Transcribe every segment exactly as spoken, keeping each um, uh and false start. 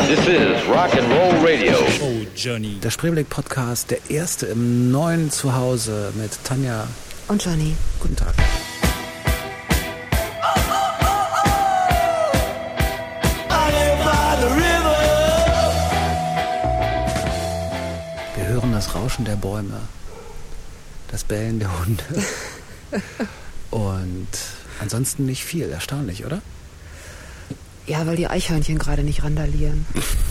This is Rock and Roll Radio. Oh, Johnny. Der Spreeblick-Podcast, der erste im neuen Zuhause mit Tanja und Johnny. Guten Tag. Wir hören das Rauschen der Bäume, das Bellen der Hunde und ansonsten nicht viel. Erstaunlich, oder? Ja, weil die Eichhörnchen gerade nicht randalieren.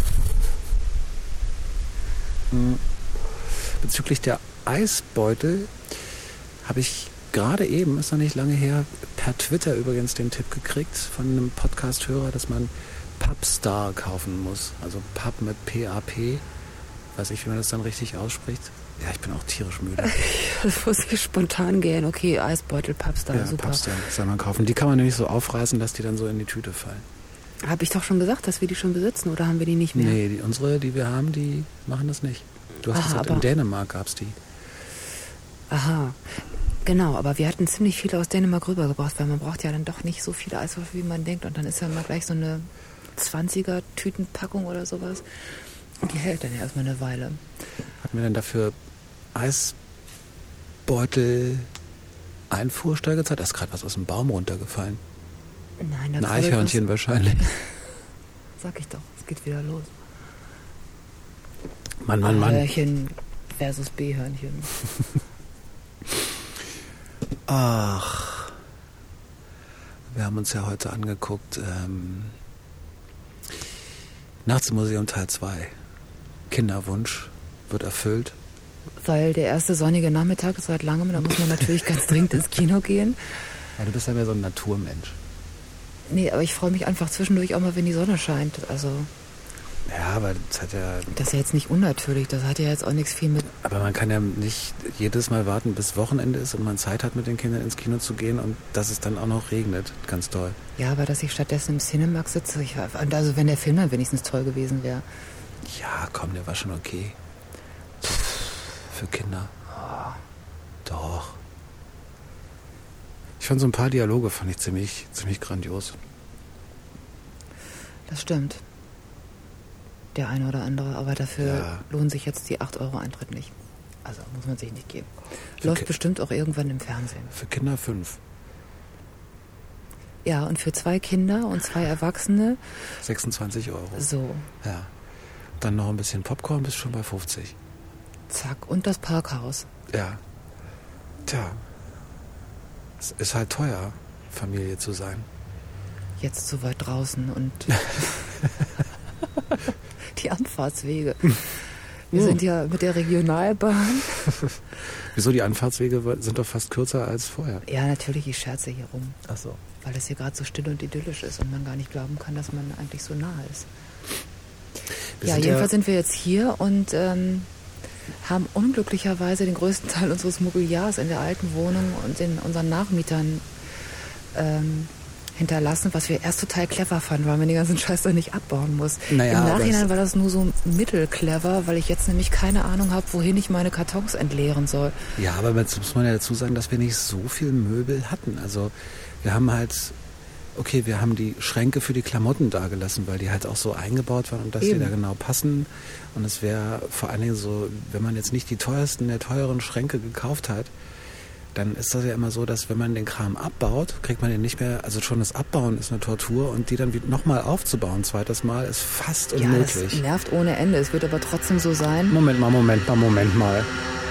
Bezüglich der Eisbeutel habe ich gerade eben, ist noch nicht lange her, per Twitter übrigens den Tipp gekriegt von einem Podcast-Hörer, dass man Pubstar kaufen muss. Also Pub mit P A P. Weiß ich, wie man das dann richtig ausspricht. Ja, ich bin auch tierisch müde. Das muss ich spontan gehen. Okay, Eisbeutel, Pubstar, ja, super. Pubstar soll man kaufen. Die kann man nämlich so aufreißen, dass die dann so in die Tüte fallen. Habe ich doch schon gesagt, dass wir die schon besitzen, oder haben wir die nicht mehr? Nee, die, unsere, die wir haben, die machen das nicht. Du hast Aha, gesagt, in Dänemark gab es die. Aha, genau, aber wir hatten ziemlich viele aus Dänemark rübergebracht, weil man braucht ja dann doch nicht so viele Eiswürfel, wie man denkt. Und dann ist ja mal gleich so eine zwanziger-Tütenpackung oder sowas. Und die hält dann ja erstmal eine Weile. Hatten wir denn dafür Eisbeutel Einfuhrsteuer gezahlt? Da ist gerade was aus dem Baum runtergefallen. Nein, ein Eichhörnchen was... wahrscheinlich. Sag ich doch, es geht wieder los. Mann, Mann, Mann. A-Hörnchen versus B-Hörnchen. Ach, wir haben uns ja heute angeguckt, ähm, Nachts im Museum Teil zwei. Kinderwunsch wird erfüllt. Weil der erste sonnige Nachmittag ist seit langem, da muss man natürlich ganz dringend ins Kino gehen. Ja, du bist ja mehr so ein Naturmensch. Nee, aber ich freue mich einfach zwischendurch auch mal, wenn die Sonne scheint. Also ja, aber das hat ja... Das ist ja jetzt nicht unnatürlich, das hat ja jetzt auch nichts viel mit... Aber man kann ja nicht jedes Mal warten, bis Wochenende ist und man Zeit hat, mit den Kindern ins Kino zu gehen und dass es dann auch noch regnet. Ganz toll. Ja, aber dass ich stattdessen im Cinemax sitze, ich, also wenn der Film dann wenigstens toll gewesen wäre. Ja, komm, der war schon okay. Für Kinder. Oh. Doch. Ich fand so ein paar Dialoge, fand ich ziemlich, ziemlich grandios. Das stimmt. Der eine oder andere, aber dafür ja. lohnen sich jetzt die acht Euro Eintritt nicht. Also muss man sich nicht geben. Läuft Ki- bestimmt auch irgendwann im Fernsehen. Für Kinder fünf. Ja, und für zwei Kinder und zwei Erwachsene sechsundzwanzig Euro. So. Ja. Dann noch ein bisschen Popcorn, bist schon bei fünfzig. Zack, und das Parkhaus. Ja. Tja. Es ist halt teuer, Familie zu sein. Jetzt so weit draußen und die Anfahrtswege. Wir sind ja mit der Regionalbahn. Wieso? Die Anfahrtswege sind doch fast kürzer als vorher. Ja, natürlich, ich scherze hier rum. Ach so. Weil es hier gerade so still und idyllisch ist und man gar nicht glauben kann, dass man eigentlich so nah ist. Wir ja, sind jedenfalls ja sind wir jetzt hier und ähm, haben unglücklicherweise den größten Teil unseres Mobiliars in der alten Wohnung und in unseren Nachmietern ähm, hinterlassen, was wir erst total clever fanden, weil man den ganzen Scheiß dann nicht abbauen muss. Naja, im Nachhinein das war das nur so mittelclever, weil ich jetzt nämlich keine Ahnung habe, wohin ich meine Kartons entleeren soll. Ja, aber jetzt muss man ja dazu sagen, dass wir nicht so viel Möbel hatten. Also wir haben halt, okay, wir haben die Schränke für die Klamotten da gelassen, weil die halt auch so eingebaut waren und dass Eben. die da genau passen. Und es wäre vor allen Dingen so, wenn man jetzt nicht die teuersten der teuren Schränke gekauft hat, dann ist das ja immer so, dass wenn man den Kram abbaut, kriegt man den nicht mehr, also schon das Abbauen ist eine Tortur und die dann nochmal aufzubauen, zweites Mal, ist fast unmöglich. Ja, es nervt ohne Ende, es wird aber trotzdem so sein. Moment mal, Moment mal, Moment mal.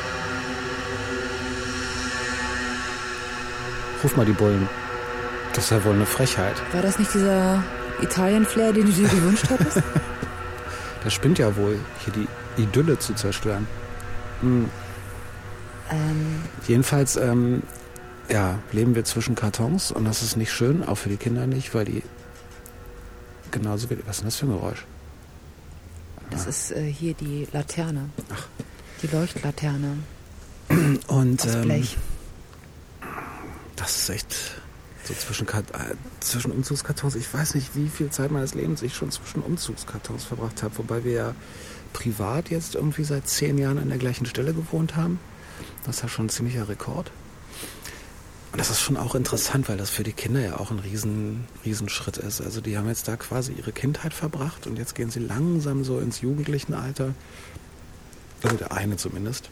Ruf mal die Bullen. Das ist ja wohl eine Frechheit. War das nicht dieser Italien-Flair, den du dir gewünscht hattest? Das spinnt ja wohl, hier die Idylle zu zerstören. Hm. ähm... Jedenfalls, ähm, ja, leben wir zwischen Kartons und das ist nicht schön, auch für die Kinder nicht, weil die genauso wie... Was ist denn das für ein Geräusch? Das ah. ist äh, hier die Laterne. Ach. Die Leuchtlaterne. Und aus ähm, Blech. Das ist echt so zwischen, äh, zwischen Umzugskartons. Ich weiß nicht, wie viel Zeit meines Lebens ich schon zwischen Umzugskartons verbracht habe, wobei wir ja privat jetzt irgendwie seit zehn Jahren an der gleichen Stelle gewohnt haben. Das ist ja schon ein ziemlicher Rekord. Und das ist schon auch interessant, weil das für die Kinder ja auch ein riesen, Riesenschritt ist. Also die haben jetzt da quasi ihre Kindheit verbracht und jetzt gehen sie langsam so ins Jugendlichenalter. Also der eine zumindest.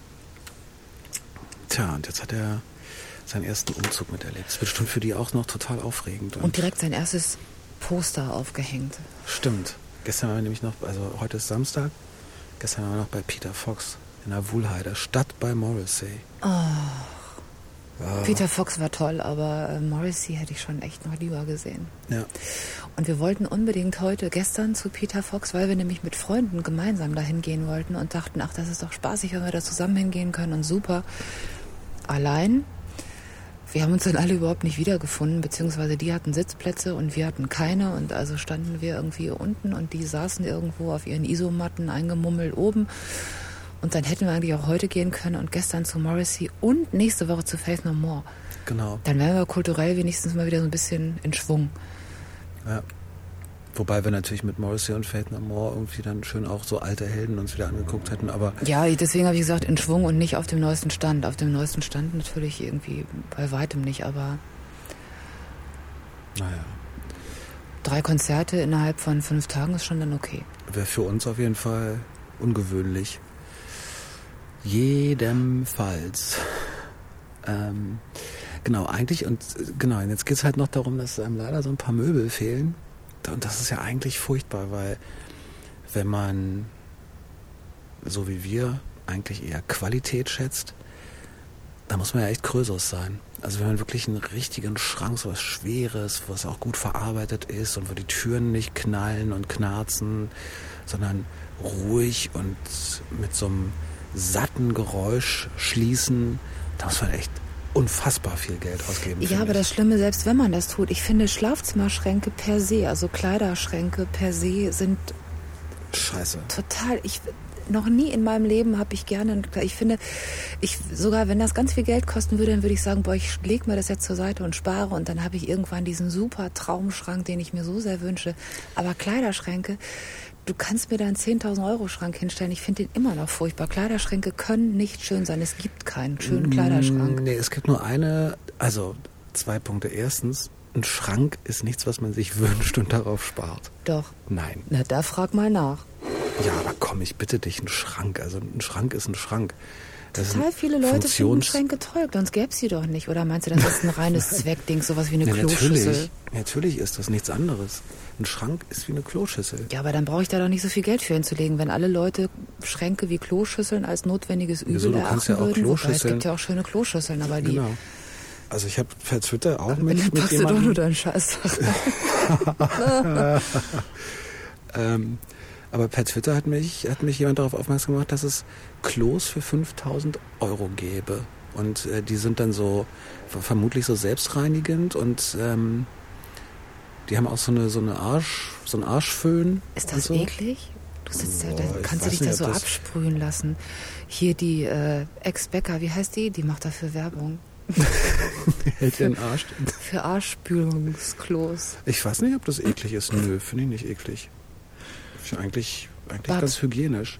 Tja, und jetzt hat er seinen ersten Umzug miterlebt. Das wird bestimmt für die auch noch total aufregend. Und, und direkt sein erstes Poster aufgehängt. Stimmt. Gestern waren wir nämlich noch, also heute ist Samstag, gestern waren wir noch bei Peter Fox in der Wuhlheider, Stadt bei Morrissey. Oh. Ja. Peter Fox war toll, aber äh, Morrissey hätte ich schon echt noch lieber gesehen. Ja. Und wir wollten unbedingt heute, gestern zu Peter Fox, weil wir nämlich mit Freunden gemeinsam dahin gehen wollten und dachten, ach, das ist doch spaßig, wenn wir da zusammen hingehen können und super. Allein, wir haben uns dann alle überhaupt nicht wiedergefunden, beziehungsweise die hatten Sitzplätze und wir hatten keine und also standen wir irgendwie unten und die saßen irgendwo auf ihren Isomatten eingemummelt oben. Und dann hätten wir eigentlich auch heute gehen können und gestern zu Morrissey und nächste Woche zu Faith No More. Genau. Dann wären wir kulturell wenigstens mal wieder so ein bisschen in Schwung. Ja. Wobei wir natürlich mit Morrissey und Faith No More irgendwie dann schön auch so alte Helden uns wieder angeguckt hätten, aber... Ja, deswegen habe ich gesagt, in Schwung und nicht auf dem neuesten Stand. Auf dem neuesten Stand natürlich irgendwie bei weitem nicht, aber... Naja. Drei Konzerte innerhalb von fünf Tagen ist schon dann okay. Wäre für uns auf jeden Fall ungewöhnlich. Jedemfalls. Ähm, genau, eigentlich, und genau, jetzt geht es halt noch darum, dass einem leider so ein paar Möbel fehlen. Und das ist ja eigentlich furchtbar, weil wenn man, so wie wir, eigentlich eher Qualität schätzt, da muss man ja echt Krösus sein. Also wenn man wirklich einen richtigen Schrank, so was Schweres, was auch gut verarbeitet ist und wo die Türen nicht knallen und knarzen, sondern ruhig und mit so einem satten Geräusch schließen, da muss man echt unfassbar viel Geld ausgeben. Ja, aber ich. das Schlimme, selbst wenn man das tut, ich finde Schlafzimmerschränke per se, also Kleiderschränke per se sind Scheiße. Total, ich noch nie in meinem Leben habe ich gerne, ich finde, ich sogar wenn das ganz viel Geld kosten würde, dann würde ich sagen, boah, ich lege mir das jetzt zur Seite und spare und dann habe ich irgendwann diesen super Traumschrank, den ich mir so sehr wünsche. Aber Kleiderschränke, du kannst mir da einen zehntausend Euro Schrank hinstellen, ich finde den immer noch furchtbar. Kleiderschränke können nicht schön sein, es gibt keinen schönen Kleiderschrank. Nee, es gibt nur eine, also zwei Punkte. Erstens, ein Schrank ist nichts, was man sich wünscht und darauf spart. Doch. Nein. Na, da frag mal nach. Ja, aber komm, ich bitte dich, ein Schrank. Also ein Schrank ist ein Schrank. Das Total viele Leute finden Schränke toll, sonst gäbe es sie doch nicht. Oder meinst du, das ist ein reines Zweckding, sowas wie eine ja, Kloschüssel? Natürlich, natürlich ist das nichts anderes. Ein Schrank ist wie eine Kloschüssel. Ja, aber dann brauche ich da doch nicht so viel Geld für hinzulegen. Wenn alle Leute Schränke wie Kloschüsseln als notwendiges Übel Wieso, du kannst ja auch würden, Kloschüsseln. Es gibt ja auch schöne Kloschüsseln, aber die... Genau. Also ich habe per Twitter auch aber mit, dann mit packst jemandem... du doch nur deinen Scheiß. ähm, aber per Twitter hat mich, hat mich jemand darauf aufmerksam gemacht, dass es Klos für fünftausend Euro gäbe. Und äh, die sind dann so, vermutlich so selbstreinigend und ähm, die haben auch so eine, so eine Arsch, so einen Arschföhn. Ist das so. eklig? Du sitzt ja, da Boah, kannst du dich nicht, da so das absprühen lassen. Hier die äh, Ex-Bäcker, wie heißt die? Die macht dafür Werbung. Hält den Arsch. Für Arschspülungsklos. Ich weiß nicht, ob das eklig ist. Nö, finde ich nicht eklig. Finde eigentlich, eigentlich Babs. ganz hygienisch.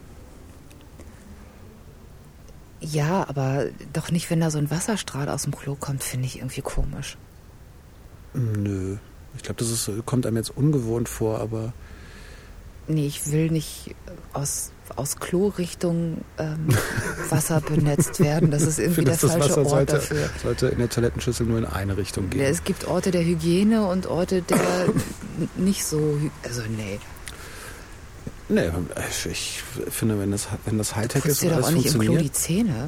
Ja, aber doch nicht, wenn da so ein Wasserstrahl aus dem Klo kommt, finde ich irgendwie komisch. Nö. Ich glaube, das ist, kommt einem jetzt ungewohnt vor, aber... Nee, ich will nicht aus, aus Klo-Richtung ähm, Wasser benetzt werden. Das ist irgendwie der falsche das Wasser Ort sollte, dafür. sollte in der Toilettenschüssel nur in eine Richtung gehen. Ja, es gibt Orte der Hygiene und Orte der nicht so... hy- Also nee. Nee, ich, ich finde, wenn das, wenn das Hightech Putzt ist dir und doch alles auch nicht im Klo funktioniert... die Zähne.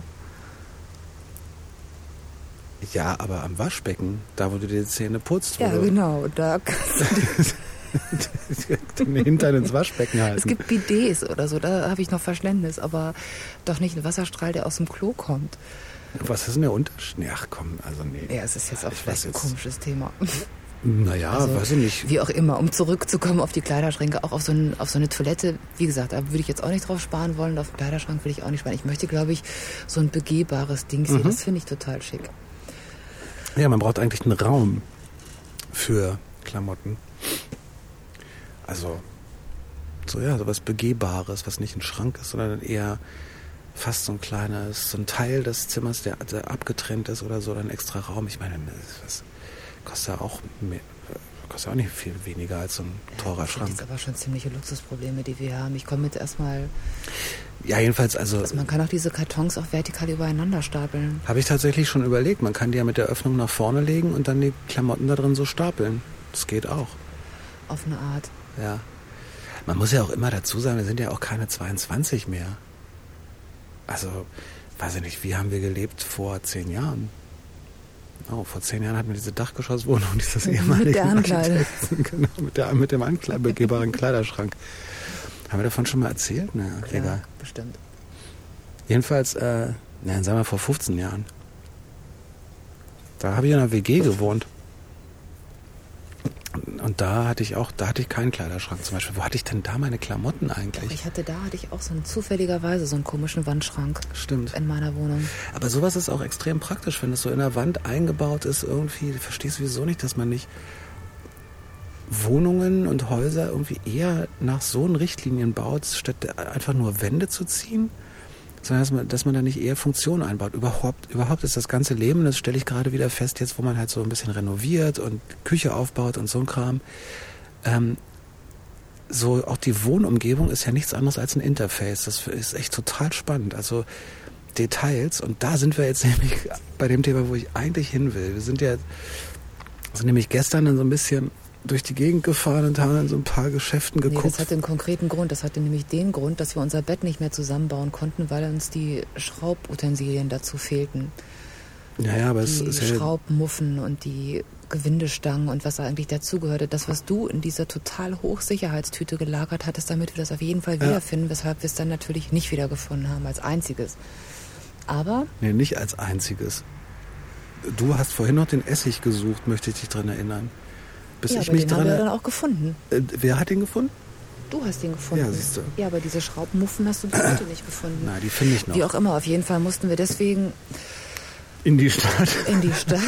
Ja, aber am Waschbecken, da wo du dir die Zähne putzt. Ja, wo genau. Da kannst du den Hintern ins Waschbecken halten. Es gibt Bidets oder so, da habe ich noch Verständnis, aber doch nicht ein Wasserstrahl, der aus dem Klo kommt. Was ist denn der Unterschied? Nee, ach komm, also nee. Ja, es ist jetzt auch Ich vielleicht weiß ein jetzt- komisches Thema. Naja, Also, weiß ich nicht. Wie auch immer, um zurückzukommen auf die Kleiderschränke, auch auf so, ein, auf so eine Toilette, wie gesagt, da würde ich jetzt auch nicht drauf sparen wollen, auf den Kleiderschrank will ich auch nicht sparen. Ich möchte, glaube ich, so ein begehbares Ding sehen, Mhm. das finde ich total schick. Ja, man braucht eigentlich einen Raum für Klamotten. Also, so ja, sowas Begehbares, was nicht ein Schrank ist, sondern eher fast so ein kleines, so ein Teil des Zimmers, der, der abgetrennt ist oder so, dann extra Raum. Ich meine, das kostet ja auch mehr, kostet auch nicht viel weniger als so ein teurer ja, Schrank. Das sind aber schon ziemliche Luxusprobleme, die wir haben. Ich komme jetzt erstmal... Ja, jedenfalls, also... also man kann auch diese Kartons auch vertikal übereinander stapeln. Habe ich tatsächlich schon überlegt. Man kann die ja mit der Öffnung nach vorne legen und dann die Klamotten da drin so stapeln. Das geht auch. Auf eine Art. Ja. Man muss ja auch immer dazu sagen, wir sind ja auch keine zweiundzwanzig mehr. Also, weiß ich nicht, wie haben wir gelebt vor zehn Jahren? Oh, vor zehn Jahren hatten wir diese Dachgeschosswohnung, dieses ehemalige... Mit der Ankleide. Genau, mit, der, mit dem ankleidbaren Kleiderschrank. Haben wir davon schon mal erzählt? Naja, Klar, egal. Bestimmt. Jedenfalls, äh, na, sagen wir vor fünfzehn Jahren. Da habe ich in einer W G gewohnt. Und da hatte ich auch, da hatte ich keinen Kleiderschrank zum Beispiel. Wo hatte ich denn da meine Klamotten eigentlich? Doch, ich hatte da hatte ich auch so einen, zufälligerweise so einen komischen Wandschrank. Stimmt. In meiner Wohnung. Aber sowas ist auch extrem praktisch, wenn es so in der Wand eingebaut ist irgendwie. Du verstehst sowieso nicht, dass man nicht Wohnungen und Häuser irgendwie eher nach so einen Richtlinien baut, statt einfach nur Wände zu ziehen, sondern dass man, dass man da nicht eher Funktionen einbaut. Überhaupt, überhaupt ist das ganze Leben, das stelle ich gerade wieder fest, jetzt wo man halt so ein bisschen renoviert und Küche aufbaut und so ein Kram, ähm, so auch die Wohnumgebung ist ja nichts anderes als ein Interface. Das ist echt total spannend. Also Details, und da sind wir jetzt nämlich bei dem Thema, wo ich eigentlich hin will. Wir sind ja sind nämlich gestern dann so ein bisschen durch die Gegend gefahren und haben in so ein paar Geschäften geguckt. Nee, das hatte einen konkreten Grund. Das hatte nämlich den Grund, dass wir unser Bett nicht mehr zusammenbauen konnten, weil uns die Schraubutensilien dazu fehlten. Ja, ja, aber die es ist ja... Schraubmuffen und die Gewindestangen und was da eigentlich dazugehörte. Das, was du in dieser total Hochsicherheitstüte gelagert hattest, damit wir das auf jeden Fall wiederfinden, ja. Weshalb wir es dann natürlich nicht wiedergefunden haben als einziges. Aber... Nee, nicht als einziges. Du hast vorhin noch den Essig gesucht, möchte ich dich dran erinnern. Bis ja, ich aber mich den dran haben wir er- dann auch gefunden. Äh, wer hat ihn gefunden? Du hast ihn gefunden. Ja, siehst du. Ja, aber diese Schraubmuffen hast du bis heute nicht gefunden. Na, die finde ich noch. Wie auch immer, auf jeden Fall mussten wir deswegen In die Stadt. in die Stadt,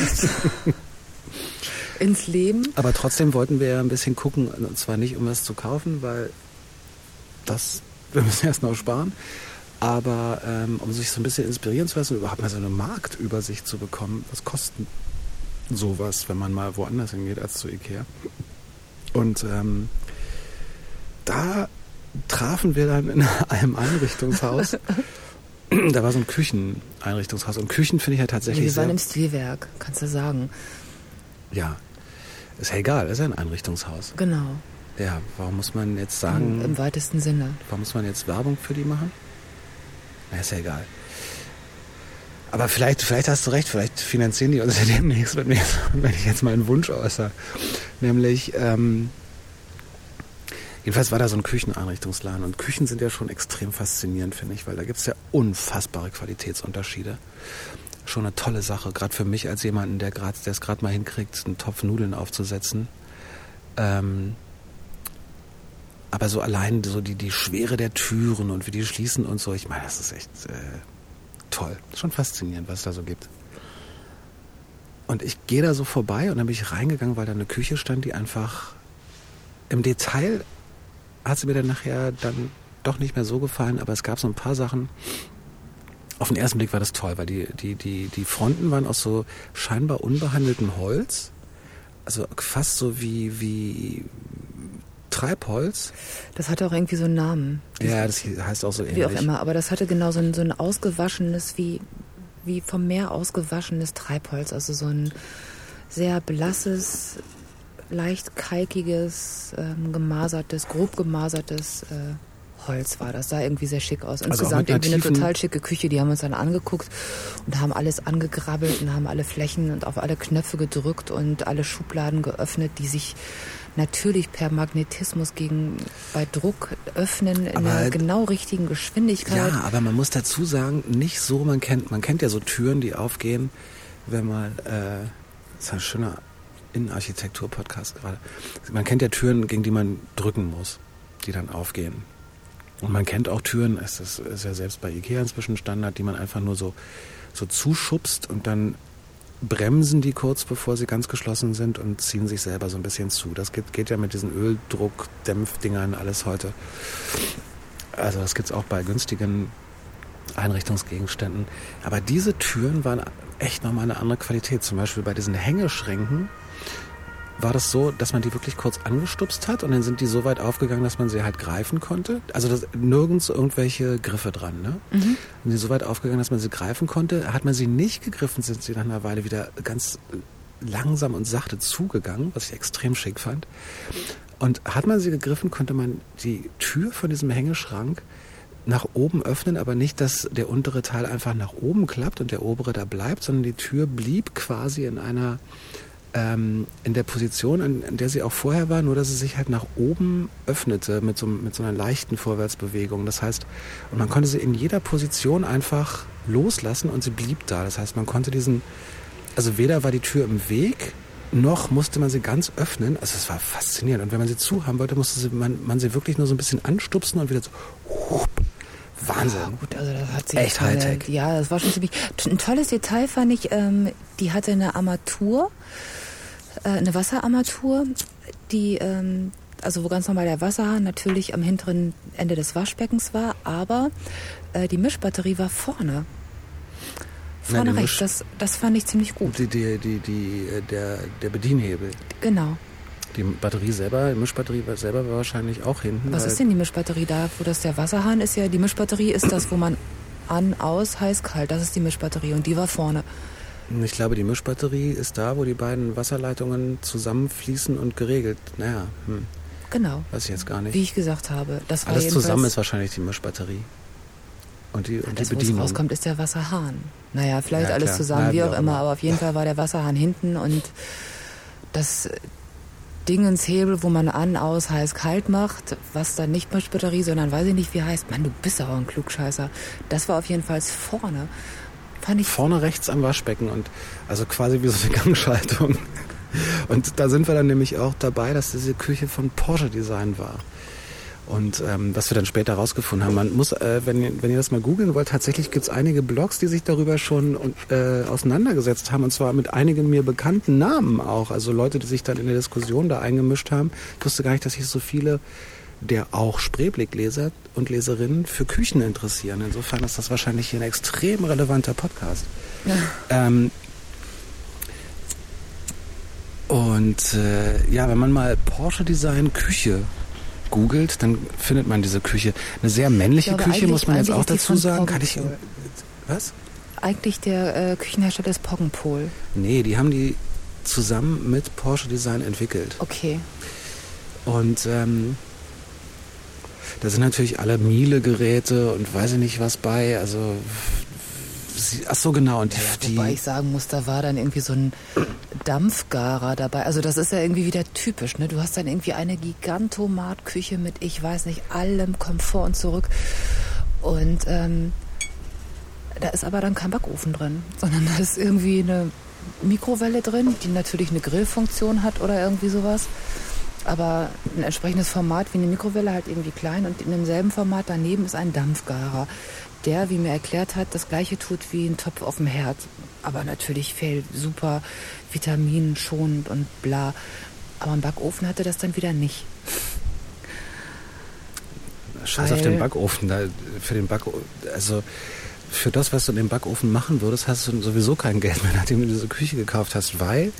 ins Leben. Aber trotzdem wollten wir ja ein bisschen gucken, und zwar nicht, um was zu kaufen, weil das, wir müssen erst noch sparen, aber ähm, um sich so ein bisschen inspirieren zu lassen, überhaupt mal so eine Marktübersicht zu bekommen. Was kostet sowas, wenn man mal woanders hingeht als zu Ikea? Und ähm, da trafen wir dann in einem Einrichtungshaus. Da war so ein Kücheneinrichtungshaus. Und Küchen finde ich ja tatsächlich Nee, wir waren sehr... im Stilwerk, kannst du sagen. Ja, ist ja egal, ist ja ein Einrichtungshaus. Genau, Ja, warum muss man jetzt sagen... im, im weitesten Sinne. Warum muss man jetzt Werbung für die machen? Na, ist ja egal. Aber vielleicht, vielleicht hast du recht, vielleicht finanzieren die uns ja demnächst, wenn, wir, wenn ich jetzt mal einen Wunsch äußere. Nämlich, ähm, jedenfalls war da so ein Kücheneinrichtungsladen. Und Küchen sind ja schon extrem faszinierend, finde ich, weil da gibt es ja unfassbare Qualitätsunterschiede. Schon eine tolle Sache, gerade für mich als jemanden, der grad, der es gerade mal hinkriegt, einen Topf Nudeln aufzusetzen. Ähm, aber so allein so die, die Schwere der Türen und wie die schließen und so, ich meine, das ist echt äh, toll. Schon faszinierend, was es da so gibt. Und ich gehe da so vorbei und dann bin ich reingegangen, weil da eine Küche stand, die einfach im Detail hat sie mir dann nachher dann doch nicht mehr so gefallen, aber es gab so ein paar Sachen. Auf den ersten Blick war das toll, weil die, die, die, die Fronten waren aus so scheinbar unbehandeltem Holz. Also fast so wie, wie Treibholz. Das hatte auch irgendwie so einen Namen. Ja, das heißt auch so ähnlich. Wie auch immer, aber das hatte genau so ein, so ein ausgewaschenes, wie, wie vom Meer ausgewaschenes Treibholz. Also so ein sehr blasses, leicht kalkiges, ähm, gemasertes, grob gemasertes äh, Holz war das. Sah irgendwie sehr schick aus. Also Insgesamt auch mit einer irgendwie eine tiefen- total schicke Küche. Die haben uns dann angeguckt und haben alles angegrabbelt und haben alle Flächen und auf alle Knöpfe gedrückt und alle Schubladen geöffnet, die sich natürlich per Magnetismus gegen bei Druck öffnen in Aber der halt- genau richtigen Geschwindigkeit. Ja, aber man muss dazu sagen, nicht so, man kennt, man kennt ja so Türen, die aufgehen, wenn man, äh, das ist ein schöner Innenarchitektur-Podcast gerade. Man kennt ja Türen, gegen die man drücken muss, die dann aufgehen. Und man kennt auch Türen, es ist, ist ja selbst bei Ikea inzwischen Standard, die man einfach nur so, so zuschubst und dann bremsen die kurz, bevor sie ganz geschlossen sind und ziehen sich selber so ein bisschen zu. Das geht, geht ja mit diesen Öldruck-Dämpfdingern alles heute. Also das gibt's auch bei günstigen Einrichtungsgegenständen. Aber diese Türen waren echt nochmal eine andere Qualität. Zum Beispiel bei diesen Hängeschränken war das so, dass man die wirklich kurz angestupst hat und dann sind die so weit aufgegangen, dass man sie halt greifen konnte. Also das, nirgends irgendwelche Griffe dran. Ne? Mhm. Und die so weit aufgegangen, dass man sie greifen konnte. Hat man sie nicht gegriffen, sind sie nach einer Weile wieder ganz langsam und sachte zugegangen, was ich extrem schick fand. Und hat man sie gegriffen, konnte man die Tür von diesem Hängeschrank nach oben öffnen, aber nicht, dass der untere Teil einfach nach oben klappt und der obere da bleibt, sondern die Tür blieb quasi in einer ähm, in der Position, in, in der sie auch vorher war, nur dass sie sich halt nach oben öffnete mit so, mit so einer leichten Vorwärtsbewegung. Das heißt, und man konnte sie in jeder Position einfach loslassen und sie blieb da. Das heißt, man konnte diesen, also weder war die Tür im Weg, noch musste man sie ganz öffnen. Also es war faszinierend. Und wenn man sie zu haben wollte, musste sie, man, man sie wirklich nur so ein bisschen anstupsen und wieder so hup, Wahnsinn. Ja, gut, also das hat sich echt Hightech. Ja, das war schon ziemlich. Ein tolles Detail fand ich, ähm, die hatte eine Armatur, äh, eine Wasserarmatur, die, ähm, also wo ganz normal der Wasserhahn natürlich am hinteren Ende des Waschbeckens war, aber äh, die Mischbatterie war vorne. Vorne Nein, rechts, das, das fand ich ziemlich gut. Die, die, die, die, der, der Bedienhebel. Genau. Die Batterie selber, die Mischbatterie selber war wahrscheinlich auch hinten. Was ist denn die Mischbatterie da? Wo das der Wasserhahn ist ja, die Mischbatterie ist das, wo man an, aus, heiß, kalt. Das ist die Mischbatterie und die war vorne. Ich glaube, die Mischbatterie ist da, wo die beiden Wasserleitungen zusammenfließen und geregelt. Naja, hm. Genau. Weiß ich jetzt gar nicht. Wie ich gesagt habe. Das war Alles zusammen ist wahrscheinlich die Mischbatterie. Und die, und das, die Bedienung. Was rauskommt, ist der Wasserhahn. Naja, vielleicht ja, alles klar. zusammen, naja, wie auch immer. Aber auf jeden Fall war der Wasserhahn hinten und das Dingenshebel, wo man an, aus, heiß, kalt macht, was dann nicht Mischbatterie, sondern weiß ich nicht, wie heißt. Mann, du bist aber ein Klugscheißer. Das war auf jeden Fall vorne. Fand ich vorne rechts am Waschbecken und also quasi wie so eine Gangschaltung. Und da sind wir dann nämlich auch dabei, dass diese Küche von Porsche Design war. Und ähm, was wir dann später rausgefunden haben, man muss, äh, wenn, wenn ihr das mal googeln wollt, tatsächlich gibt es einige Blogs, die sich darüber schon äh, auseinandergesetzt haben, und zwar mit einigen mir bekannten Namen auch. Also Leute, die sich dann in der Diskussion da eingemischt haben. Ich wusste gar nicht, dass sich so viele der auch Spreeblick-Leser und Leserinnen für Küchen interessieren. Insofern ist das wahrscheinlich hier ein extrem relevanter Podcast. Ja. Ähm, und äh, ja, wenn man mal Porsche Design Küche googelt, dann findet man diese Küche. Eine sehr männliche glaube, Küche, muss man jetzt auch dazu sagen. Kann ich, was? Eigentlich der äh, Küchenhersteller ist Poggenpol. Nee, die haben die zusammen mit Porsche Design entwickelt. Okay. Und ähm, da sind natürlich alle Miele-Geräte und weiß ich nicht was bei. Also, ach so, genau. Und ja, die, wobei ich sagen muss, da war dann irgendwie so ein Dampfgarer dabei. Also das ist ja irgendwie wieder typisch, ne? Du hast dann irgendwie eine Gigantomat-Küche mit, ich weiß nicht, allem Komfort und zurück. Und ähm, da ist aber dann kein Backofen drin, sondern da ist irgendwie eine Mikrowelle drin, die natürlich eine Grillfunktion hat oder irgendwie sowas. Aber ein entsprechendes Format wie eine Mikrowelle halt irgendwie klein und in demselben Format daneben ist ein Dampfgarer, der, wie mir erklärt hat, das gleiche tut wie ein Topf auf dem Herd. Aber natürlich fehlt super vitaminschonend und bla. Aber im Backofen hatte das dann wieder nicht. Scheiß auf den Backofen. Da, für den Backofen, also für das, was du in dem Backofen machen würdest, hast du sowieso kein Geld mehr, nachdem du diese Küche gekauft hast, weil...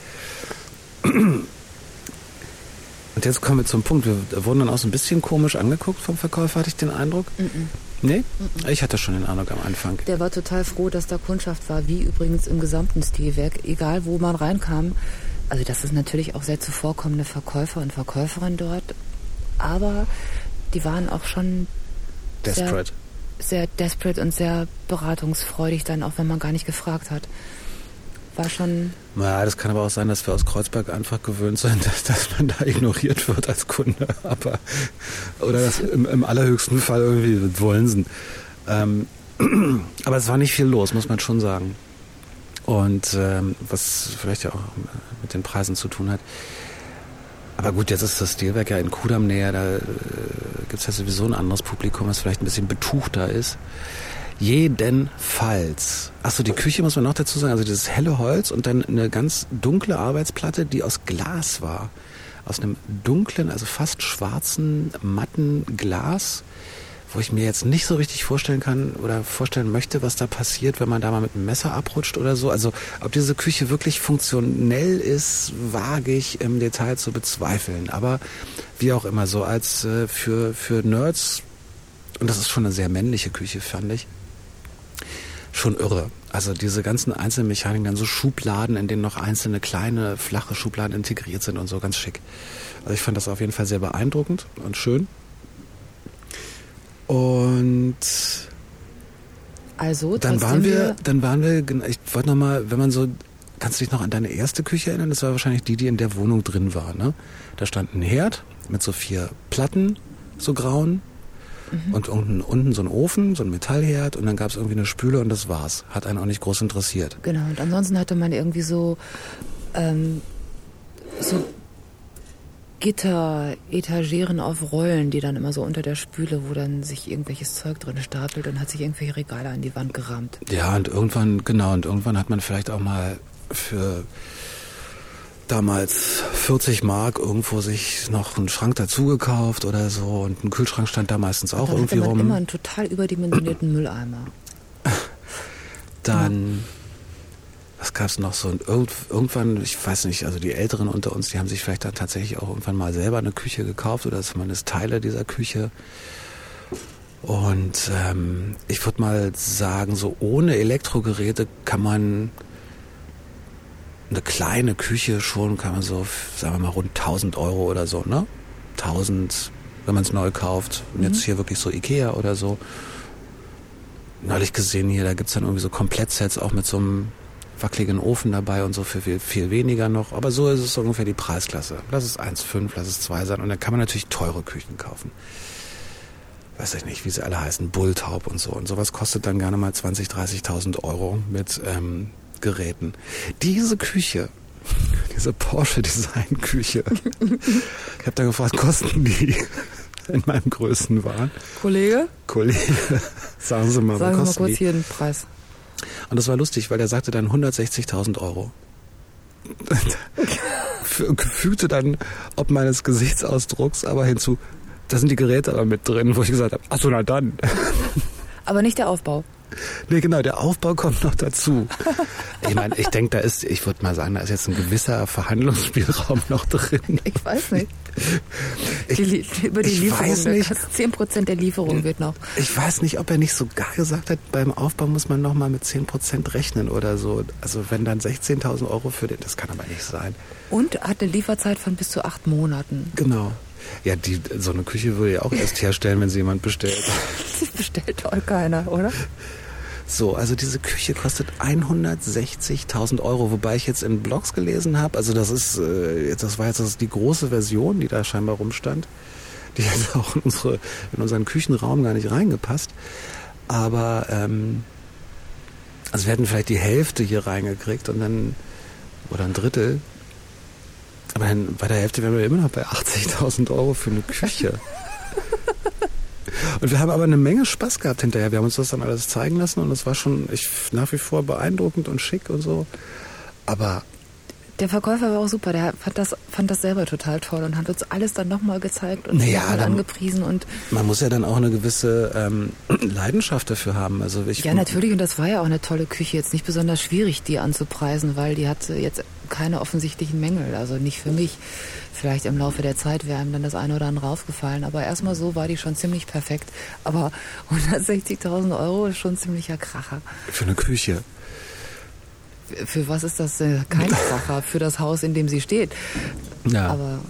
Und jetzt kommen wir zum Punkt. Wir wurden dann auch so ein bisschen komisch angeguckt vom Verkäufer, hatte ich den Eindruck. Mm-mm. Nee? Mm-mm. Ich hatte schon den Eindruck am Anfang. Der war total froh, dass da Kundschaft war, wie übrigens im gesamten Stilwerk, egal wo man reinkam. Also das ist natürlich auch sehr zuvorkommende Verkäufer und Verkäuferinnen dort, aber die waren auch schon desperate. Sehr, sehr desperate und sehr beratungsfreudig dann, auch wenn man gar nicht gefragt hat. War schon... Ja, das kann aber auch sein, dass wir aus Kreuzberg einfach gewöhnt sind, dass, dass man da ignoriert wird als Kunde. Aber, oder das im, im allerhöchsten Fall irgendwie wollen sie. Ähm, aber es war nicht viel los, muss man schon sagen. Und ähm, was vielleicht ja auch mit den Preisen zu tun hat. Aber gut, jetzt ist das Stilwerk ja in Kudamm näher, da äh, gibt es ja sowieso ein anderes Publikum, was vielleicht ein bisschen betuchter ist. Jedenfalls. Achso, die Küche muss man noch dazu sagen, also dieses helle Holz und dann eine ganz dunkle Arbeitsplatte, die aus Glas war. Aus einem dunklen, also fast schwarzen, matten Glas wo ich mir jetzt nicht so richtig vorstellen kann oder vorstellen möchte, was da passiert, wenn man da mal mit einem Messer abrutscht oder so. Also ob diese Küche wirklich funktionell ist, wage ich im Detail zu bezweifeln. Aber wie auch immer, so als äh, für, für Nerds, und das ist schon eine sehr männliche Küche, fand ich, schon irre. Also diese ganzen einzelnen Mechaniken, dann so Schubladen, in denen noch einzelne kleine, flache Schubladen integriert sind und so, ganz schick. Also ich fand das auf jeden Fall sehr beeindruckend und schön. Und also, dann waren wir, dann waren wir, ich wollte nochmal, wenn man so, kannst du dich noch an deine erste Küche erinnern? Das war wahrscheinlich die, die in der Wohnung drin war, ne? Da stand ein Herd mit so vier Platten, so grauen. Mhm. Und unten, unten so ein Ofen, so ein Metallherd und dann gab es irgendwie eine Spüle und das war's. Hat einen auch nicht groß interessiert. Genau, und ansonsten hatte man irgendwie so, ähm, so Gitter, Etageren auf Rollen, die dann immer so unter der Spüle, wo dann sich irgendwelches Zeug drin stapelt und hat sich irgendwelche Regale an die Wand gerammt. Ja, und irgendwann, genau, und irgendwann hat man vielleicht auch mal für damals vierzig Mark irgendwo sich noch einen Schrank dazu gekauft oder so und ein Kühlschrank stand da meistens auch irgendwie rum. Dann hatte man immer einen total überdimensionierten Mülleimer. Dann, ja. Was gab's noch so? Und irgendwann, ich weiß nicht, also die Älteren unter uns, die haben sich vielleicht dann tatsächlich auch irgendwann mal selber eine Küche gekauft oder zumindest Teile dieser Küche. Und ähm, ich würde mal sagen, so ohne Elektrogeräte kann man eine kleine Küche schon, kann man so, sagen wir mal, rund tausend Euro oder so, ne? tausend, wenn man es neu kauft. Und jetzt mhm. hier wirklich so Ikea oder so. Neulich gesehen hier, da gibt's dann irgendwie so Komplettsets auch mit so einem wackeligen Ofen dabei und so für viel, viel weniger noch. Aber so ist es so ungefähr die Preisklasse. Lass es eins Komma fünf, lass es zwei sein. Und dann kann man natürlich teure Küchen kaufen. Weiß ich nicht, wie sie alle heißen, Bulltaub und so. Und sowas kostet dann gerne mal zwanzig, dreißigtausend Euro mit ähm, Geräten. Diese Küche, diese Porsche-Design-Küche, ich habe da gefragt, kosten die in meinem Größenwahn? Kollege? Kollege, sagen Sie mal, sagen was kosten Sie mal kurz die? hier den Preis. Und das war lustig, weil der sagte dann hundertsechzigtausend Euro. Fügte dann, ob meines Gesichtsausdrucks, aber hinzu, da sind die Geräte aber mit drin, wo ich gesagt habe, ach so, na dann. Aber nicht der Aufbau. Nee, genau, der Aufbau kommt noch dazu. Ich meine, ich denke, da ist, ich würde mal sagen, da ist jetzt ein gewisser Verhandlungsspielraum noch drin. Ich weiß nicht. Ich, die, über die ich Lieferung, weiß nicht. zehn Prozent der Lieferung wird noch. Ich weiß nicht, ob er nicht sogar gesagt hat, beim Aufbau muss man nochmal mit zehn Prozent rechnen oder so. Also wenn dann sechzehntausend Euro für den, das kann aber nicht sein. Und hat eine Lieferzeit von bis zu acht Monaten. Genau. Ja, die, so eine Küche würde ja auch erst herstellen, wenn sie jemand bestellt. Das bestellt doch keiner, oder? So, also diese Küche kostet hundertsechzigtausend Euro, wobei ich jetzt in Blogs gelesen habe, also das ist, äh, das war jetzt das ist die große Version, die da scheinbar rumstand. Die hat auch in, unsere, in unseren Küchenraum gar nicht reingepasst. Aber, ähm, also wir hätten vielleicht die Hälfte hier reingekriegt und dann, oder ein Drittel. Aber dann bei der Hälfte wären wir immer noch bei achtzigtausend Euro für eine Küche. Und wir haben aber eine Menge Spaß gehabt hinterher. Wir haben uns das dann alles zeigen lassen und es war schon ich, nach wie vor beeindruckend und schick und so. Aber der Verkäufer war auch super. Der fand das, fand das selber total toll und hat uns alles dann nochmal gezeigt und naja, nochmal angepriesen. Und man muss ja dann auch eine gewisse ähm, Leidenschaft dafür haben. Also ich, ja, natürlich. Und das war ja auch eine tolle Küche. Jetzt nicht besonders schwierig, die anzupreisen, weil die hatte jetzt keine offensichtlichen Mängel. Also nicht für mich. Vielleicht im Laufe der Zeit wäre ihm dann das eine oder andere aufgefallen. Aber erstmal so war die schon ziemlich perfekt. Aber hundertsechzigtausend Euro ist schon ein ziemlicher Kracher. Für eine Küche. Für, für was ist das äh, kein Kracher? Für das Haus, in dem sie steht. Ja. Aber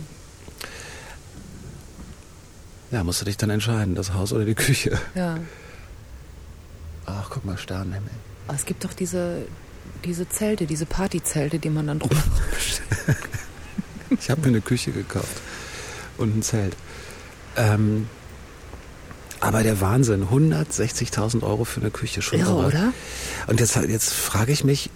ja, musst du dich dann entscheiden, das Haus oder die Küche. Ja. Ach, guck mal, Sternenhimmel. Aber es gibt doch diese, diese Zelte, diese Partyzelte, die man dann drum bestellt. Ich habe mir eine Küche gekauft und ein Zelt. Ähm, aber der Wahnsinn, hundertsechzigtausend Euro für eine Küche schon. Irre, oder? Und jetzt, jetzt frage ich mich,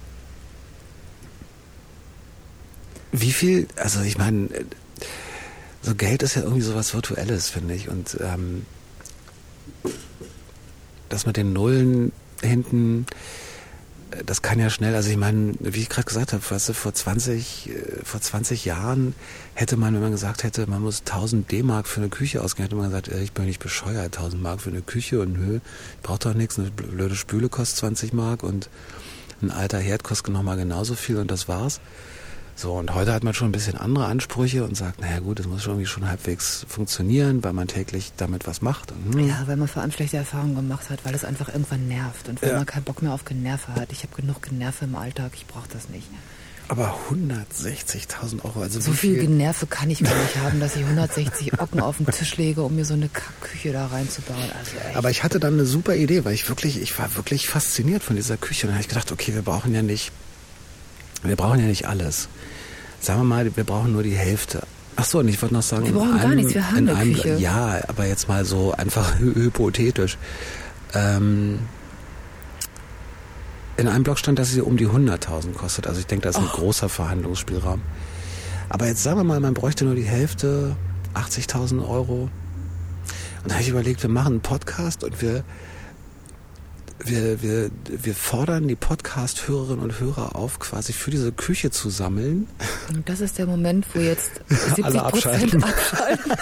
wie viel, also ich meine, so Geld ist ja irgendwie sowas Virtuelles, finde ich. Und ähm, das mit den Nullen hinten, das kann ja schnell, also ich meine, wie ich gerade gesagt habe, weißt du, vor zwanzig, vor zwanzig Jahren hätte man, wenn man gesagt hätte, man muss tausend D-Mark für eine Küche ausgeben, hätte man gesagt, ich bin nicht bescheuert, tausend Mark für eine Küche und nö, ich brauche doch nichts, eine blöde Spüle kostet zwanzig Mark und ein alter Herd kostet nochmal genauso viel und das war's. So, und heute hat man schon ein bisschen andere Ansprüche und sagt, naja gut, das muss schon irgendwie schon halbwegs funktionieren, weil man täglich damit was macht. Und, hm. Ja, weil man vor allem schlechte Erfahrungen gemacht hat, weil es einfach irgendwann nervt und weil ja. man keinen Bock mehr auf Generve hat. Ich habe genug Generve im Alltag, ich brauche das nicht. Aber hundertsechzigtausend Euro, also so viel Generve kann ich gar nicht haben, dass ich hundertsechzig Ocken auf den Tisch lege, um mir so eine Kackküche da reinzubauen. Also echt. Aber ich hatte dann eine super Idee, weil ich wirklich, ich war wirklich fasziniert von dieser Küche. Und dann habe ich gedacht, okay, wir brauchen ja nicht, wir brauchen ja nicht alles. Sagen wir mal, wir brauchen nur die Hälfte. Ach so, und ich wollte noch sagen, wir brauchen einem, gar nichts, wir haben eine einem, Küche. Ja, aber jetzt mal so einfach hypothetisch. Ähm, in einem Blog stand, dass sie um die hunderttausend kostet. Also ich denke, das ist ein oh. großer Verhandlungsspielraum. Aber jetzt sagen wir mal, man bräuchte nur die Hälfte, achtzigtausend Euro. Und da habe ich überlegt, wir machen einen Podcast und wir Wir, wir, wir fordern die Podcast-Hörerinnen und Hörer auf, quasi für diese Küche zu sammeln. Und das ist der Moment, wo jetzt siebzig alle abschalten. abschalten.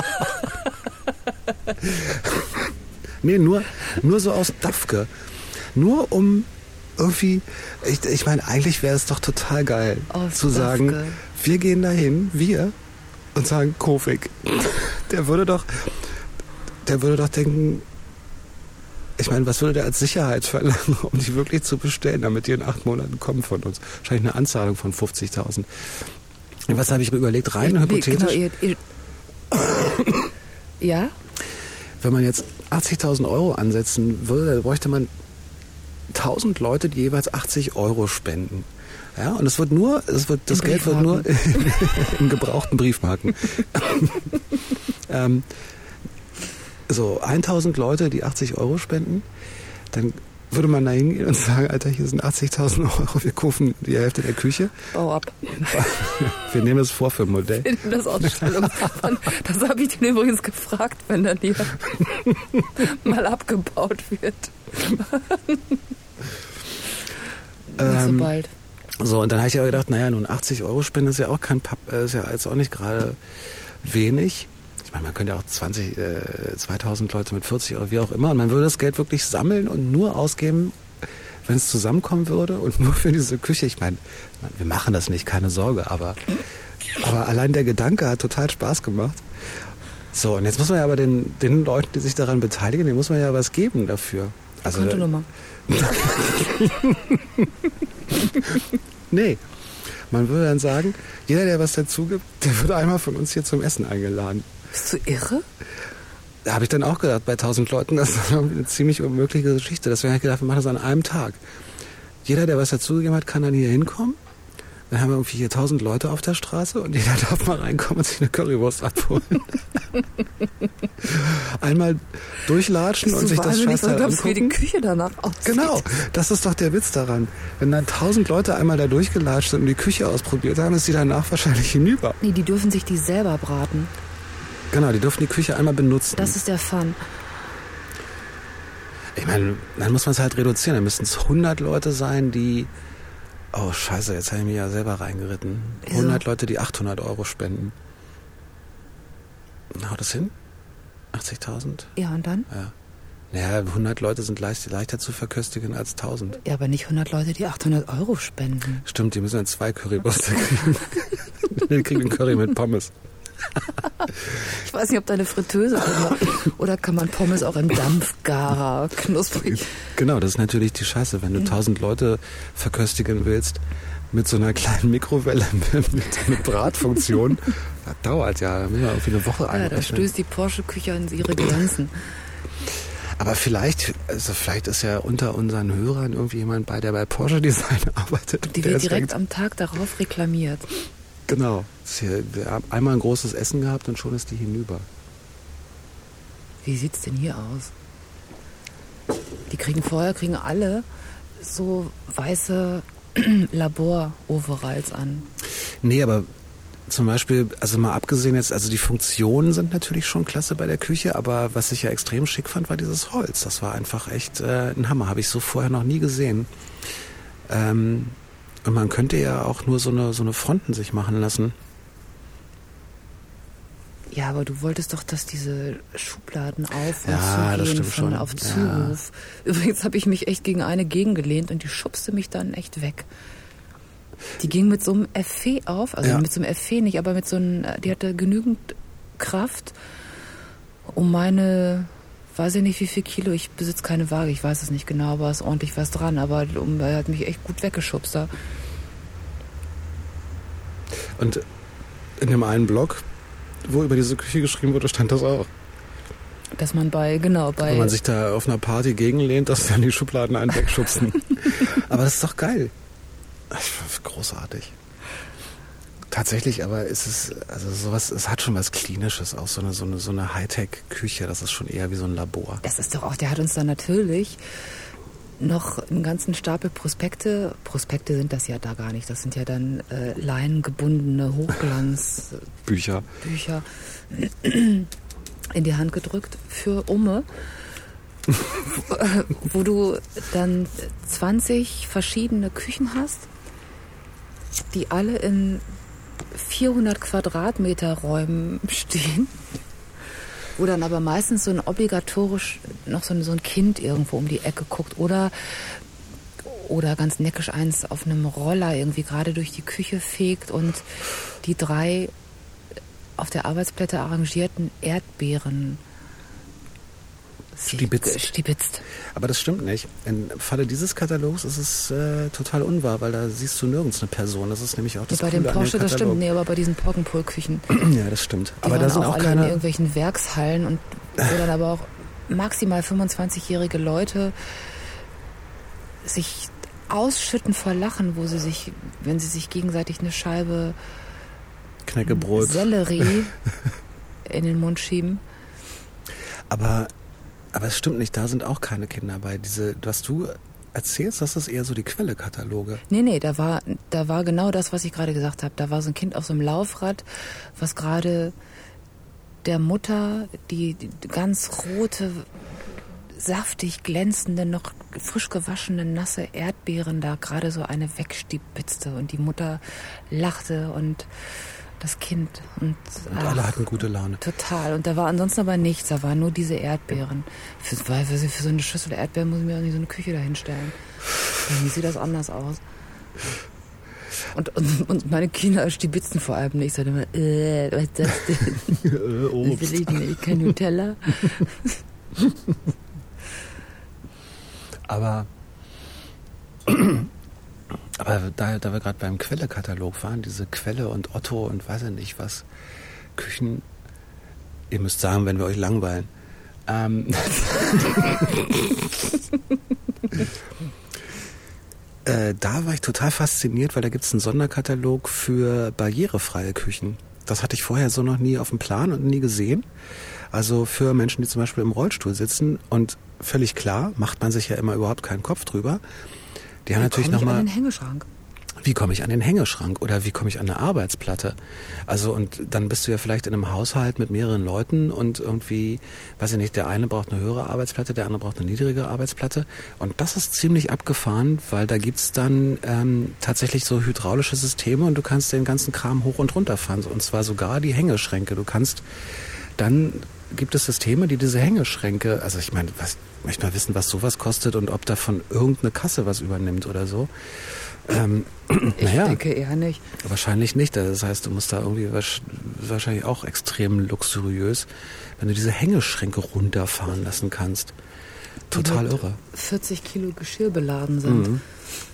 Nee, nur, nur so aus Dafke. Nur um irgendwie, ich, ich meine, eigentlich wäre es doch total geil, aus zu sagen, Dafke. Wir gehen dahin, wir, und sagen, Kofik. Der würde doch, der würde doch denken, ich meine, was würde der als Sicherheit verlangen, um die wirklich zu bestellen, damit die in acht Monaten kommen von uns? Wahrscheinlich eine Anzahlung von fünfzigtausend. Was habe ich mir überlegt? Rein ich, hypothetisch. Genau, ihr, ihr, ja? Wenn man jetzt achtzigtausend Euro ansetzen würde, dann bräuchte man tausend Leute, die jeweils achtzig Euro spenden. Ja, und es wird nur, es wird, das Geld wird nur in gebrauchten Briefmarken. ähm, So, tausend Leute, die achtzig Euro spenden, dann würde man da hingehen und sagen, Alter, hier sind achtzigtausend Euro, wir kaufen die Hälfte der Küche. Bau ab. Wir nehmen das vor für ein Modell. Wir nehmen das Ausstellung. Das habe ich den übrigens gefragt, wenn dann hier mal abgebaut wird. ähm, Nicht so bald. So, und dann habe ich aber gedacht, naja, nun achtzig Euro spenden ist ja auch kein Papp, ist ja jetzt auch nicht gerade wenig. Ich meine, man könnte ja auch zwanzig, äh, zweitausend Leute mit vierzig Euro, wie auch immer. Und man würde das Geld wirklich sammeln und nur ausgeben, wenn es zusammenkommen würde und nur für diese Küche. Ich meine, wir machen das nicht, keine Sorge, aber, aber allein der Gedanke hat total Spaß gemacht. So, und jetzt muss man ja aber den, den Leuten, die sich daran beteiligen, denen muss man ja was geben dafür. Also, Kontonummer. Nee. Man würde dann sagen, jeder, der was dazu gibt, der wird einmal von uns hier zum Essen eingeladen. Bist du irre? Da habe ich dann auch gedacht, bei tausend Leuten, das ist eine ziemlich unmögliche Geschichte. Deswegen habe ich gedacht, wir machen das an einem Tag. Jeder, der was dazugegeben hat, kann dann hier hinkommen. Dann haben wir irgendwie hier tausend Leute auf der Straße und jeder darf mal reinkommen und sich eine Currywurst abholen. Einmal durchlatschen und sich das Scheißteil angucken. Wie die Küche danach aussieht. Genau, das ist doch der Witz daran. Wenn dann tausend Leute einmal da durchgelatscht sind und die Küche ausprobiert haben, ist die danach wahrscheinlich hinüber. Nee, die dürfen sich die selber braten. Genau, die dürfen die Küche einmal benutzen. Das ist der Fun. Ich meine, dann muss man es halt reduzieren. Dann müssten es hundert Leute sein, die... Oh, scheiße, jetzt habe ich mich ja selber reingeritten. Wieso? hundert Leute, die achthundert Euro spenden. Haut das hin? achtzigtausend? Ja, und dann? Ja. Naja, hundert Leute sind leicht, leichter zu verköstigen als tausend. Ja, aber nicht hundert Leute, die achthundert Euro spenden. Stimmt, die müssen dann zwei Currywürste kriegen. Die kriegen einen Curry mit Pommes. Ich weiß nicht, ob deine Fritteuse oder, oder kann man Pommes auch im Dampfgarer knusprig. Genau, das ist natürlich die Scheiße, wenn du tausend Leute verköstigen willst mit so einer kleinen Mikrowelle mit, mit Bratfunktion. Das dauert ja, da müssen wir irgendwie eine Woche einrechnen. Ja, da stößt die Porsche-Küche an ihre Grenzen. Aber vielleicht, also vielleicht ist ja unter unseren Hörern irgendwie jemand bei, der bei Porsche Design arbeitet. Die wird direkt am Tag darauf reklamiert. Genau. Hier, wir haben einmal ein großes Essen gehabt und schon ist die hinüber. Wie sieht's denn hier aus? Die kriegen vorher, kriegen alle so weiße Labor-Overalls an. Nee, aber zum Beispiel, also mal abgesehen jetzt, also die Funktionen sind natürlich schon klasse bei der Küche, aber was ich ja extrem schick fand, war dieses Holz. Das war einfach echt äh, ein Hammer. Habe ich so vorher noch nie gesehen. Ähm, und man könnte ja auch nur so eine, so eine Fronten sich machen lassen. Ja, aber du wolltest doch, dass diese Schubladen auf und Ja, das zugehen stimmt von schon. auf Zuruf. Ja. Übrigens habe ich mich echt gegen eine gegengelehnt und die schubste mich dann echt weg. Die ging mit so einem Effet auf, also Ja. mit so einem Effet nicht, aber mit so einem, die hatte genügend Kraft, um meine, weiß ich nicht wie viel Kilo, ich besitze keine Waage, ich weiß es nicht genau, aber es ist ordentlich was dran, aber um, er hat mich echt gut weggeschubst da. Und in dem einen Blog, wo über diese Küche geschrieben wurde, stand das auch. Dass man bei, genau, bei... Wenn man sich da auf einer Party gegenlehnt, dass dann die Schubladen einen wegschubsen. Aber das ist doch geil. Großartig. Tatsächlich, aber ist es, also sowas, es hat schon was Klinisches, auch so eine, so eine, so eine Hightech-Küche, das ist schon eher wie so ein Labor. Das ist doch auch, der hat uns dann natürlich noch einen ganzen Stapel Prospekte, Prospekte sind das ja da gar nicht, das sind ja dann äh, leinengebundene Hochglanzbücher Bücher. in die Hand gedrückt für Umme, wo du dann zwanzig verschiedene Küchen hast, die alle in vierhundert Quadratmeter Räumen stehen, wo dann aber meistens so ein obligatorisch noch so ein, so ein Kind irgendwo um die Ecke guckt oder, oder ganz neckisch eins auf einem Roller irgendwie gerade durch die Küche fegt und die drei auf der Arbeitsplatte arrangierten Erdbeeren Stibitzt. stibitzt. Aber das stimmt nicht. Im Falle dieses Katalogs ist es äh, total unwahr, weil da siehst du nirgends eine Person. Das ist nämlich auch das Ja, bei Coole dem Porsche, an dem das Katalog. stimmt. Nee, aber bei diesen Poggenpol-Küchen. Ja, das stimmt. Die Aber waren da sind auch auch alle in keine... irgendwelchen Werkshallen und wo dann aber auch maximal fünfundzwanzigjährige Leute sich ausschütten vor Lachen, wo sie sich, wenn sie sich gegenseitig eine Scheibe Knäckebrot. Sellerie in den Mund schieben. Aber, aber es stimmt nicht, da sind auch keine Kinder bei. Diese, was du erzählst, das ist eher so die Quelle-Kataloge. Nee, nee, da war, da war genau das, was ich gerade gesagt habe. Da war so ein Kind auf so einem Laufrad, was gerade der Mutter die, die ganz rote, saftig glänzende, noch frisch gewaschene, nasse Erdbeeren da gerade so eine wegstibitzte und die Mutter lachte und das Kind und, Und ach, alle hatten gute Laune. total. Und da war ansonsten aber nichts, da waren nur diese Erdbeeren. Für, weil für, für so eine Schüssel Erdbeeren muss ich mir auch nicht so eine Küche dahinstellen. Wie sieht das anders aus? Und, und, und meine Kinder stibitzen vor allem nicht. Ich sage immer, äh, was ist das denn? Obst. Will ich nicht, kein Nutella. Aber, aber da, da wir gerade beim Quelle-Katalog waren, diese Quelle und Otto und weiß ich nicht was, Küchen, ihr müsst sagen, wenn wir euch langweilen. Ähm, äh, da war ich total fasziniert, weil da gibt es einen Sonderkatalog für barrierefreie Küchen. Das hatte ich vorher so noch nie auf dem Plan und nie gesehen. Also für Menschen, die zum Beispiel im Rollstuhl sitzen und völlig klar, macht man sich ja immer überhaupt keinen Kopf drüber. Die haben natürlich nochmal. Wie komme ich an den Hängeschrank? Wie komme ich an den Hängeschrank oder wie komme ich an eine Arbeitsplatte? Also und dann bist du ja vielleicht in einem Haushalt mit mehreren Leuten und irgendwie, weiß ich nicht, der eine braucht eine höhere Arbeitsplatte, der andere braucht eine niedrigere Arbeitsplatte. Und das ist ziemlich abgefahren, weil da gibt's dann ähm, tatsächlich so hydraulische Systeme und du kannst den ganzen Kram hoch und runter fahren. Und zwar sogar die Hängeschränke. Du kannst dann gibt es Systeme, die diese Hängeschränke, also ich meine, was, ich möchte mal wissen, was sowas kostet und ob davon irgendeine Kasse was übernimmt oder so. Ähm, Ich naja, denke eher nicht. wahrscheinlich nicht. Das heißt, du musst da irgendwie wahrscheinlich auch extrem luxuriös, wenn du diese Hängeschränke runterfahren lassen kannst. Total Die mit irre. vierzig Kilo Geschirr beladen sind. Mhm.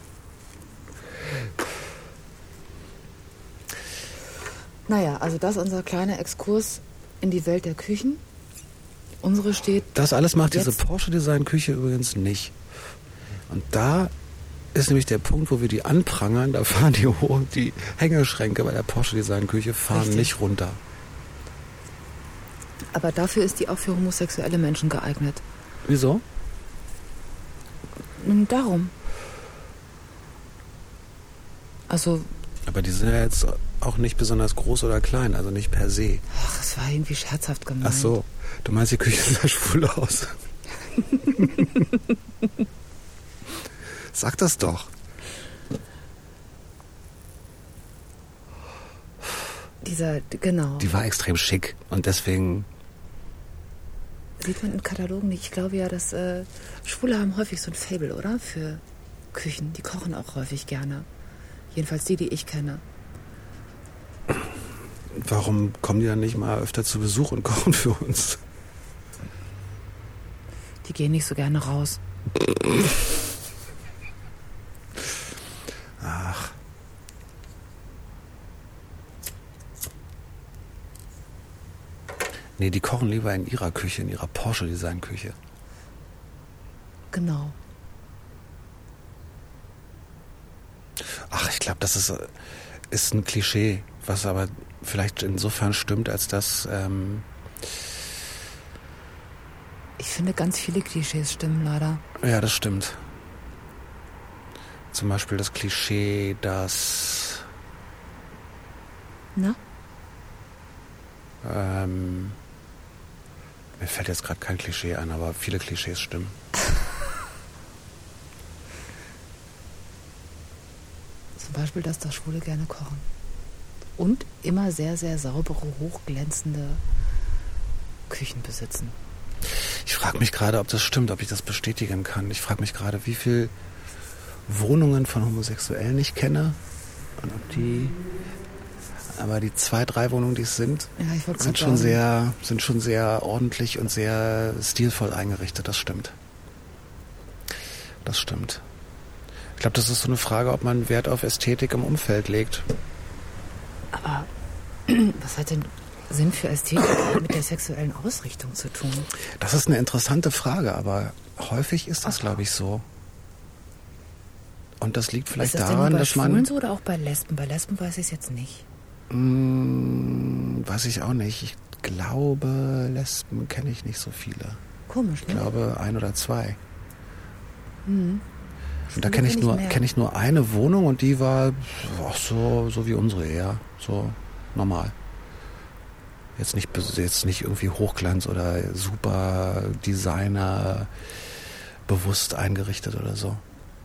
Naja, also das ist unser kleiner Exkurs in die Welt der Küchen. Unsere steht... Das alles macht diese jetzt- Porsche-Design-Küche übrigens nicht. Und da ist nämlich der Punkt, wo wir die anprangern, da fahren die hoch, die Hängeschränke bei der Porsche-Design-Küche fahren Richtig. nicht runter. Aber dafür ist die auch für homosexuelle Menschen geeignet. Wieso? Nun, darum. Also, Aber die sind ja jetzt auch nicht besonders groß oder klein, also nicht per se. ach, es war irgendwie scherzhaft gemeint. Ach so, du meinst, die Küche sah schwul aus. Sag das doch. Dieser, genau. Die war extrem schick und deswegen... Sieht man in Katalogen nicht. Ich glaube ja, dass äh, Schwule haben häufig so ein Faible, oder? Für Küchen. Die kochen auch häufig gerne. Jedenfalls die, die ich kenne. Warum kommen die dann nicht mal öfter zu Besuch und kochen für uns? Die gehen nicht so gerne raus. Ach. Nee, die kochen lieber in ihrer Küche, in ihrer Porsche-Design-Küche. Genau. Ach, ich glaube, das ist, ist ein Klischee, was aber vielleicht insofern stimmt, als dass... Ähm ich finde, ganz viele Klischees stimmen leider. Ja, das stimmt. Zum Beispiel das Klischee, dass... Na? Ähm, mir fällt jetzt gerade kein Klischee ein, aber viele Klischees stimmen. Zum Beispiel, dass da Schwule gerne kochen. Und immer sehr, sehr saubere, hochglänzende Küchen besitzen. Ich frage mich gerade, ob das stimmt, ob ich das bestätigen kann. Ich frage mich gerade, wie viele Wohnungen von Homosexuellen ich kenne und ob die... Aber die zwei, drei Wohnungen, die es sind, ja, ich sind, schon sehr, sind schon sehr ordentlich und sehr stilvoll eingerichtet. Das stimmt. Das stimmt. Ich glaube, das ist so eine Frage, ob man Wert auf Ästhetik im Umfeld legt. Aber was hat denn Sinn für Ästhetik mit der sexuellen Ausrichtung zu tun? Das ist eine interessante Frage, aber häufig ist das, glaube ich, so. Und das liegt vielleicht ist das daran, denn nur bei dass man... Schwulen so oder auch bei Lesben? Bei Lesben weiß ich es jetzt nicht. Hm, weiß ich auch nicht. Ich glaube, Lesben kenne ich nicht so viele. Komisch, ne? Ich glaube, ein oder zwei. Mhm. Und da kenne ich nur kenne ich nur eine Wohnung und die war auch so so wie unsere eher so normal. Jetzt nicht jetzt nicht irgendwie Hochglanz oder super Designer bewusst eingerichtet oder so.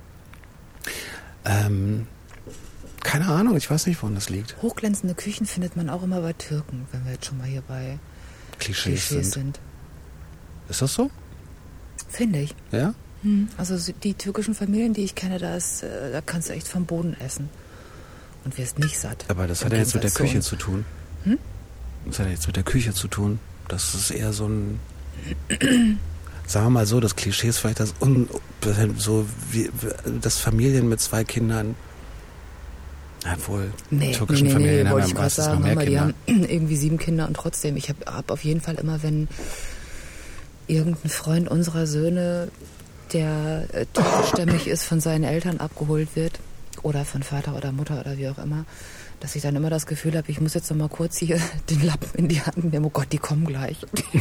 Ähm, keine Ahnung, ich weiß nicht, woran das liegt. Hochglänzende Küchen findet man auch immer bei Türken, wenn wir jetzt schon mal hier bei Klischees, Klischees sind. sind. Ist das so? Finde ich. Ja? Also die türkischen Familien, die ich kenne, da, ist, da kannst du echt vom Boden essen und wirst nicht satt. Aber das hat ja jetzt mit der so Küche zu tun. Hm? Das hat ja jetzt mit der Küche zu tun. Das ist eher so ein... Sagen wir mal so, das Klischee ist vielleicht das, un, so wie, das Familien mit zwei Kindern, obwohl nee, türkischen nee, nee, Familien nee, haben wollte ja ich meistens sagen, noch mehr aber Kinder. Die haben irgendwie sieben Kinder und trotzdem, ich habe hab auf jeden Fall immer, wenn irgendein Freund unserer Söhne, der äh, türkischstämmig ist, von seinen Eltern abgeholt wird oder von Vater oder Mutter oder wie auch immer, dass ich dann immer das Gefühl habe, ich muss jetzt noch mal kurz hier den Lappen in die Hand nehmen. Oh Gott, die kommen gleich.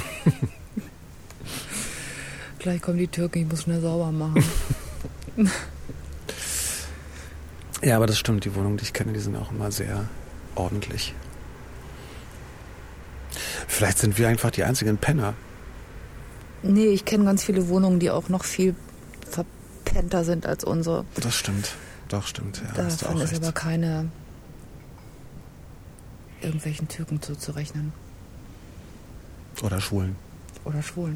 Gleich kommen die Türken, ich muss schnell sauber machen. Ja, aber das stimmt, die Wohnungen, die ich kenne, die sind auch immer sehr ordentlich. Vielleicht sind wir einfach die einzigen Penner. Nee, ich kenne ganz viele Wohnungen, die auch noch viel verpennter sind als unsere. Das stimmt, doch stimmt. Ja, hast du auch Davon ist recht. aber keine irgendwelchen Türken zuzurechnen. Oder Schwulen. Oder Schwulen.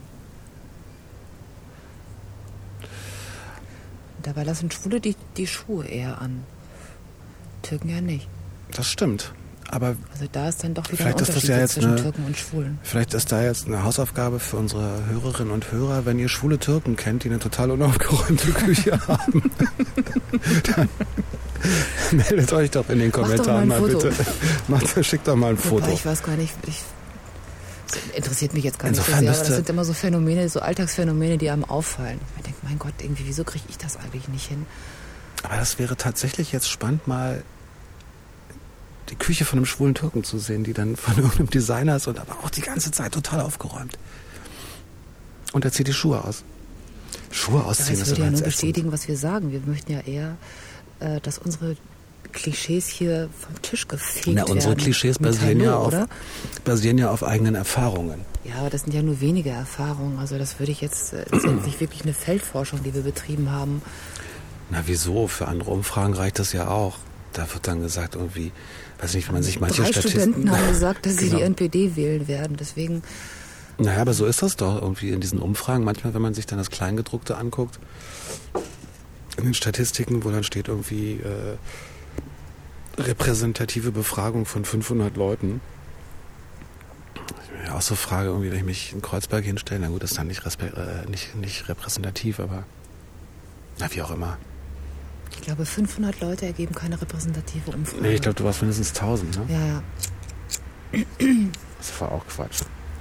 Dabei lassen Schwule die, die Schuhe eher an. Türken ja nicht. Das stimmt. Aber also da ist dann doch wieder vielleicht ein ist das Unterschied ja jetzt zwischen eine, Türken und Schwulen. Vielleicht ist da jetzt eine Hausaufgabe für unsere Hörerinnen und Hörer, wenn ihr schwule Türken kennt, die eine total unaufgeräumte Küche haben. Dann meldet euch doch in den Kommentaren mal, mal bitte. Macht, schickt doch mal ein Foto. Wobei, ich weiß gar nicht, ich, interessiert mich jetzt gar Insofern nicht so sehr, aber das sind immer so Phänomene, so Alltagsphänomene, die einem auffallen. Ich denke, mein Gott, irgendwie, wieso kriege ich das eigentlich nicht hin? Aber das wäre tatsächlich jetzt spannend, mal die Küche von einem schwulen Türken zu sehen, die dann von irgendeinem Designer ist und aber auch die ganze Zeit total aufgeräumt. Und er zieht die Schuhe aus. Schuhe ausziehen das ist würde ja immer nur ätzend. bestätigen, was wir sagen. Wir möchten ja eher, äh, dass unsere Klischees hier vom Tisch gefegt Na, unsere werden. Klischees Mit basieren ja, Hallo, auf, oder? basieren ja auf eigenen Erfahrungen. Ja, aber das sind ja nur wenige Erfahrungen. Also das würde ich jetzt, äh, das ist jetzt nicht wirklich eine Feldforschung, die wir betrieben haben. Na wieso? Für andere Umfragen reicht das ja auch. da wird dann gesagt irgendwie, weiß nicht, wie man sich manche Drei Statisten... Studenten haben gesagt, dass sie Genau. die N P D wählen werden, deswegen... Naja, aber so ist das doch irgendwie in diesen Umfragen. Manchmal, wenn man sich dann das Kleingedruckte anguckt, in den Statistiken, wo dann steht irgendwie äh, repräsentative Befragung von fünfhundert Leuten. Ich mir auch so frage, irgendwie, wenn ich mich in Kreuzberg hinstelle, na gut, das ist dann nicht, respe- äh, nicht, nicht repräsentativ, aber na, wie auch immer. Ich glaube, fünfhundert Leute ergeben keine repräsentative Umfrage. Nee, ich glaube, du warst mindestens tausend, ne? Ja, ja. Das war auch Quatsch.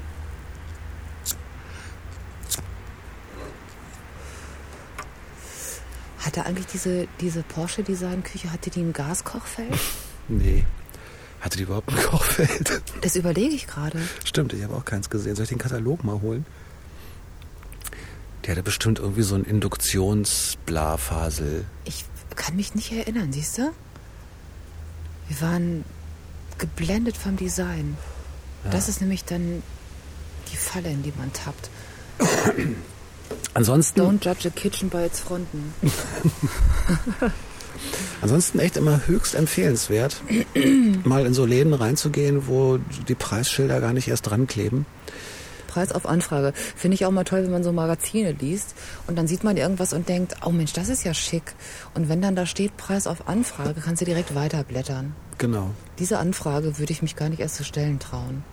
Hatte eigentlich diese, diese Porsche-Design-Küche, hatte die ein Gaskochfeld? Nee. Hatte die überhaupt ein Kochfeld? Das überlege ich gerade. Stimmt, ich habe auch keins gesehen. Soll ich den Katalog mal holen? Die hatte bestimmt irgendwie so ein Induktionsblafasel. Ich kann mich nicht erinnern, siehst du? Wir waren geblendet vom Design. Ja. Das ist nämlich dann die Falle, in die man tappt. Ansonsten, Don't judge a kitchen by its fronten. ansonsten echt immer höchst empfehlenswert, mal in so Läden reinzugehen, wo die Preisschilder gar nicht erst dran kleben. Preis auf Anfrage. Finde ich auch mal toll, wenn man so Magazine liest und dann sieht man irgendwas und denkt, oh Mensch, das ist ja schick. Und wenn dann da steht Preis auf Anfrage, kannst du direkt weiterblättern. Genau. Diese Anfrage würde ich mich gar nicht erst zu stellen trauen.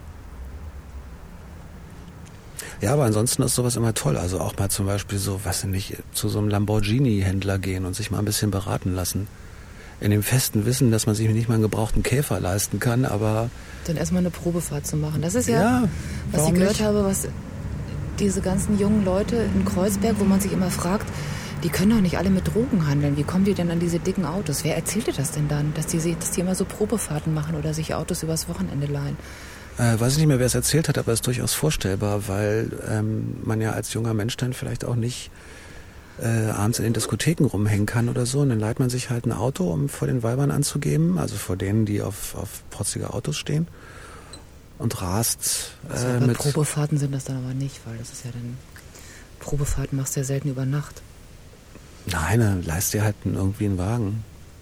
Ja, aber ansonsten ist sowas immer toll. Also auch mal zum Beispiel so, weiß ich nicht, zu so einem Lamborghini-Händler gehen und sich mal ein bisschen beraten lassen. In dem festen Wissen, dass man sich nicht mal einen gebrauchten Käfer leisten kann, aber... Dann erstmal eine Probefahrt zu machen. Das ist ja, Ja, was ich warum gehört nicht? habe, was diese ganzen jungen Leute in Kreuzberg, wo man sich immer fragt, die können doch nicht alle mit Drogen handeln. Wie kommen die denn an diese dicken Autos? Wer erzählt dir das denn dann, dass die, dass die immer so Probefahrten machen oder sich Autos übers Wochenende leihen? Äh, weiß ich nicht mehr, wer es erzählt hat, aber es ist durchaus vorstellbar, weil ähm, man ja als junger Mensch dann vielleicht auch nicht äh, abends in den Diskotheken rumhängen kann oder so. Und dann leiht man sich halt ein Auto, um vor den Weibern anzugeben, also vor denen, die auf, auf protzige Autos stehen. Und rast äh, Also bei mit... Probefahrten sind das dann aber nicht, weil das ist ja dann... Probefahrten machst du ja selten über Nacht. Nein, dann leist dir halt irgendwie einen Wagen.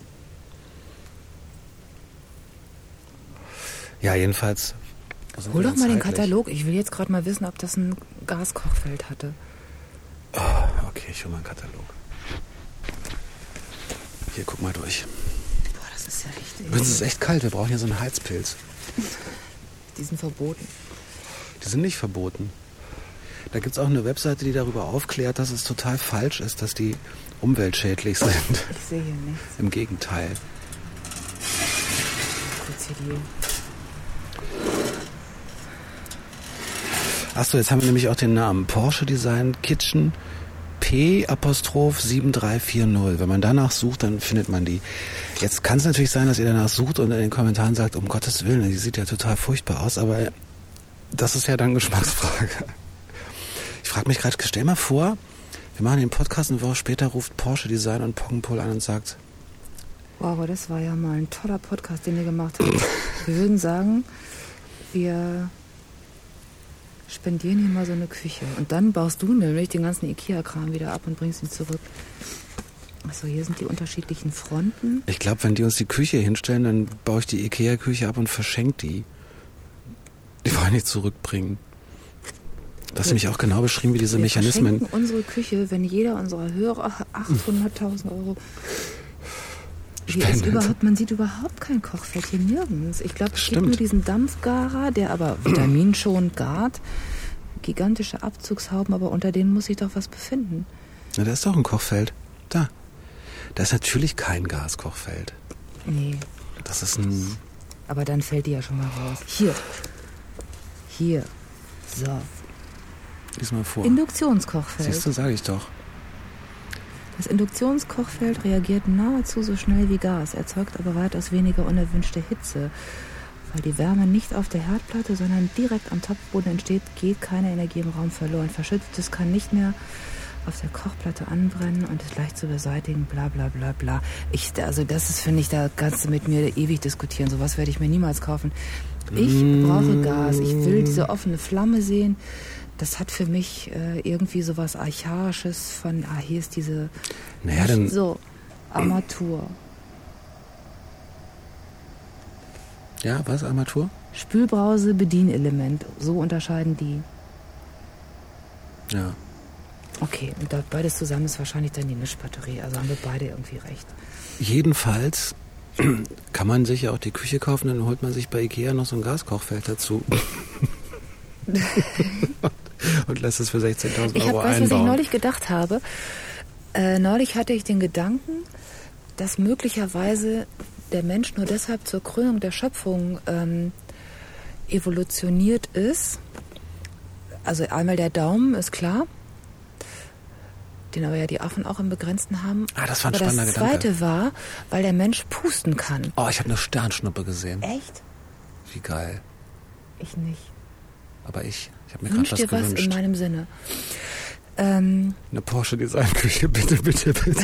Ja, jedenfalls... sind Hol wir doch mal den zeitlich. Katalog. Ich will jetzt gerade mal wissen, ob das ein Gaskochfeld hatte. Oh, okay, ich hol mal einen Katalog. Hier, guck mal durch. Boah, das ist ja richtig. Es ist echt kalt, wir brauchen hier so einen Heizpilz. Die sind verboten. Die sind nicht verboten. Da gibt es auch eine Webseite, die darüber aufklärt, dass es total falsch ist, dass die umweltschädlich sind. Ich sehe hier nichts. Im Gegenteil. Kurz hier die... Achso, jetzt haben wir nämlich auch den Namen. Porsche Design Kitchen P Apostroph sieben drei vier null. Wenn man danach sucht, dann findet man die. Jetzt kann es natürlich sein, dass ihr danach sucht und in den Kommentaren sagt, um Gottes Willen, die sieht ja total furchtbar aus, aber das ist ja dann Geschmacksfrage. Ich frage mich gerade, stell mal vor, wir machen den Podcast eine Woche später, ruft Porsche Design und Poggenpol an und sagt, Wow, aber das war ja mal ein toller Podcast, den ihr gemacht habt. Wir würden sagen, wir spendieren hier mal so eine Küche. Und dann baust du nämlich den ganzen Ikea-Kram wieder ab und bringst ihn zurück. Achso, hier sind die unterschiedlichen Fronten. ich glaube, wenn die uns die Küche hinstellen, dann baue ich die Ikea-Küche ab und verschenke die. Die wollen nicht zurückbringen. Du hast nämlich auch genau beschrieben, wie diese Wir Mechanismen... verschenken unsere Küche, wenn jeder unserer Hörer achthunderttausend Euro... Hier ist Spendet. überhaupt, man sieht überhaupt kein Kochfeld hier nirgends. Ich glaube, es gibt Stimmt. nur diesen Dampfgarer, der aber vitaminschonend gart. Gigantische Abzugshauben, aber unter denen muss sich doch was befinden. Na, da ist doch ein Kochfeld. Da. Da ist natürlich kein Gaskochfeld. Nee, Das ist ein... aber dann fällt die ja schon mal raus. Hier. Hier. So. Lies mal vor. Induktionskochfeld. Siehst du, sage ich doch. Das Induktionskochfeld reagiert nahezu so schnell wie Gas, erzeugt aber weitaus weniger unerwünschte Hitze. Weil die Wärme nicht auf der Herdplatte, sondern direkt am Topfboden entsteht, geht keine Energie im Raum verloren. Verschüttetes kann nicht mehr auf der Kochplatte anbrennen und ist leicht zu beseitigen, bla bla bla bla. Ich, also das ist, finde ich, da kannst du mit mir ewig diskutieren. Sowas werde ich mir niemals kaufen. Ich Mm. brauche Gas. Ich will diese offene Flamme sehen. Das hat für mich äh, irgendwie sowas Archaisches von, ah, hier ist diese... Naja, dann... So, Armatur. Ja, was, Armatur? Spülbrause, Bedienelement. So unterscheiden die. Ja. Okay, und da beides zusammen ist wahrscheinlich dann die Mischbatterie. Also haben wir beide irgendwie recht. Jedenfalls kann man sich ja auch die Küche kaufen, dann holt man sich bei Ikea noch so ein Gaskochfeld dazu. Und lässt es für sechzehntausend Euro einbauen. Ich habe, was ich neulich gedacht habe. Äh, neulich hatte ich den Gedanken, dass möglicherweise der Mensch nur deshalb zur Krönung der Schöpfung ähm, evolutioniert ist. Also einmal der Daumen, ist klar. Den aber ja die Affen auch im Begrenzten haben. Ah, das war ein aber spannender das Zweite Gedanke. war, weil der Mensch pusten kann. Oh, ich habe eine Sternschnuppe gesehen. Echt? Wie geil. Ich nicht. Aber ich, ich habe mir gerade was dir gewünscht. Was in meinem Sinne. Ähm, eine Porsche Designküche, bitte, bitte, bitte.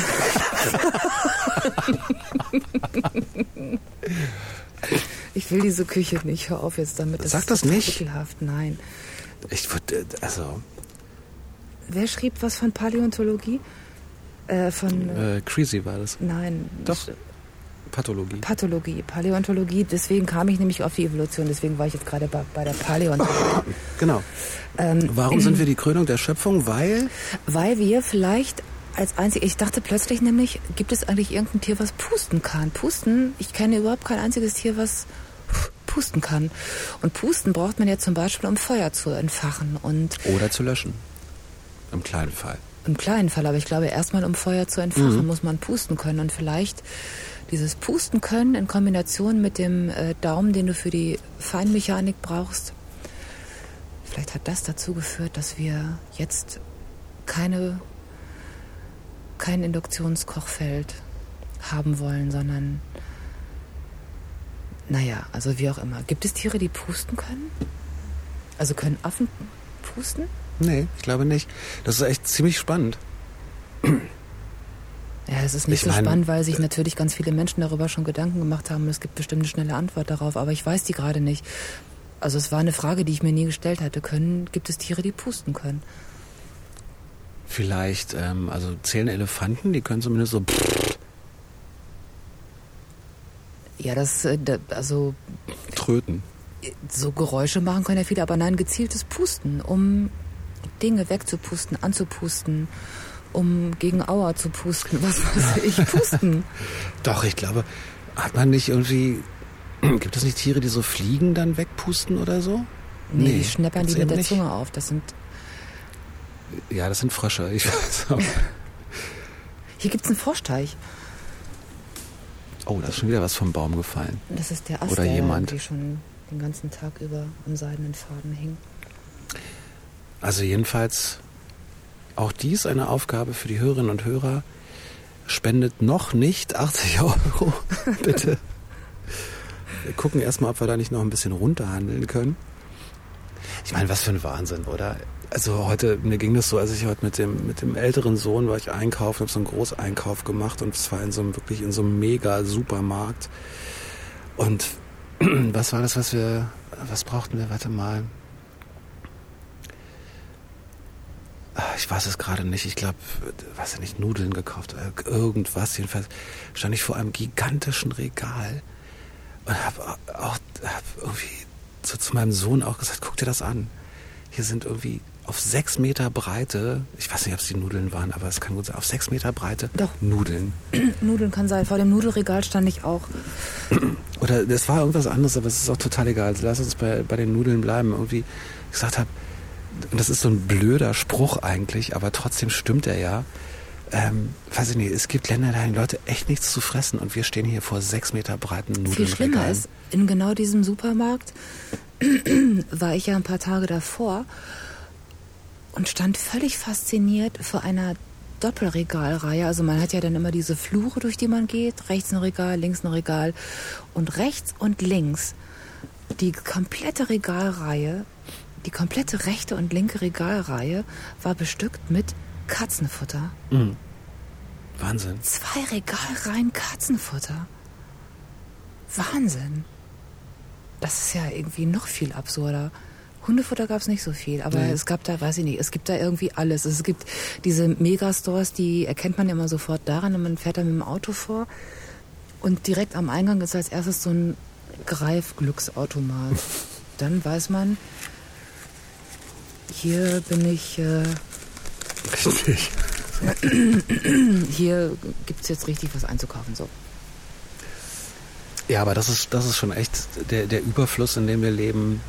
Ich will diese Küche nicht. Hör auf jetzt damit. Das Sag das nicht. Ekelhaft. Nein. Ich würde, also... Wer schrieb was von Paläontologie? Äh, von... Äh, Creasy war das. Nein. Doch. Pathologie. Pathologie, Paläontologie. Deswegen kam ich nämlich auf die Evolution. Deswegen war ich jetzt gerade bei, bei der Paläontologie. Genau. Ähm, Warum sind wir die Krönung der Schöpfung? Weil? Weil wir vielleicht als einzig... Ich dachte plötzlich nämlich, gibt es eigentlich irgendein Tier, was pusten kann? Pusten? Ich kenne überhaupt kein einziges Tier, was pusten kann. Und pusten braucht man ja zum Beispiel, um Feuer zu entfachen. Und oder zu löschen. Im kleinen Fall. Im kleinen Fall, aber ich glaube, erstmal um Feuer zu entfachen, mhm. muss man pusten können. Und vielleicht dieses Pusten können in Kombination mit dem äh, Daumen, den du für die Feinmechanik brauchst, vielleicht hat das dazu geführt, dass wir jetzt keine, kein Induktionskochfeld haben wollen, sondern, naja, also wie auch immer. Gibt es Tiere, die pusten können? Also können Affen pusten? Nee, ich glaube nicht. Das ist echt ziemlich spannend. Ja, es ist nicht ich so mein, spannend, weil sich natürlich ganz viele Menschen darüber schon Gedanken gemacht haben. Es gibt bestimmt eine schnelle Antwort darauf, aber ich weiß die gerade nicht. Also es war eine Frage, die ich mir nie gestellt hatte. Können, gibt es Tiere, die pusten können? Vielleicht, ähm, also zählen Elefanten, die können zumindest so... Ja, das, also... Tröten. So Geräusche machen können ja viele, aber nein, gezieltes Pusten, um Dinge wegzupusten, anzupusten, um gegen Aua zu pusten, was weiß ich, pusten. Doch, ich glaube, hat man nicht irgendwie, gibt es nicht Tiere, die so Fliegen dann wegpusten oder so? Nee, nee die schneppern die mit der nicht. Zunge auf, das sind... Ja, das sind Frösche, ich weiß auch. Hier gibt's einen Froschteich. Oh, da ist schon wieder was vom Baum gefallen. Das ist der Ast, oder der jemand. Die schon den ganzen Tag über am seidenen Faden hing. Also jedenfalls auch dies eine Aufgabe für die Hörerinnen und Hörer. Spendet noch nicht achtzig Euro, bitte. Wir gucken erstmal, ob wir da nicht noch ein bisschen runterhandeln können. Ich meine, was für ein Wahnsinn, oder? Also heute, mir ging das so, als ich heute mit dem, mit dem älteren Sohn war ich einkaufen, habe so einen Großeinkauf gemacht und es war in so einem, wirklich in so einem mega Supermarkt. Und was war das, was wir, was brauchten wir? Warte mal. Ich weiß es gerade nicht. Ich glaube, weiß ja nicht, Nudeln gekauft, irgendwas. Jedenfalls stand ich vor einem gigantischen Regal und habe auch hab irgendwie so zu meinem Sohn auch gesagt, guck dir das an. Hier sind irgendwie auf sechs Meter Breite, ich weiß nicht, ob es die Nudeln waren, aber es kann gut sein, auf sechs Meter Breite Doch. Nudeln. Nudeln kann sein. Vor dem Nudelregal stand ich auch. Oder es war irgendwas anderes, aber es ist auch total egal. Also lass uns bei, bei den Nudeln bleiben. Irgendwie gesagt habe, und das ist so ein blöder Spruch eigentlich, aber trotzdem stimmt er ja. Ähm, weiß ich nicht, es gibt Länder, da haben die Leute echt nichts zu fressen und wir stehen hier vor sechs Meter breiten Nudeln. Viel schlimmer ist, in genau diesem Supermarkt war ich ja ein paar Tage davor und stand völlig fasziniert vor einer Doppelregalreihe. Also man hat ja dann immer diese Flure, durch die man geht. Rechts ein Regal, links ein Regal. Und rechts und links die komplette Regalreihe, die komplette rechte und linke Regalreihe war bestückt mit Katzenfutter. Mhm. Wahnsinn. Zwei Regalreihen Katzenfutter. Wahnsinn. Das ist ja irgendwie noch viel absurder. Hundefutter gab es nicht so viel, aber nee. Es gab da, weiß ich nicht, es gibt da irgendwie alles. Es gibt diese Megastores, die erkennt man immer sofort daran, und man fährt da mit dem Auto vor und direkt am Eingang ist als erstes so ein Greifglücksautomat. Dann weiß man, hier bin ich... Äh, Richtig. Hier gibt es jetzt richtig was einzukaufen. So. Ja, aber das ist, das ist schon echt der, der Überfluss, in dem wir leben.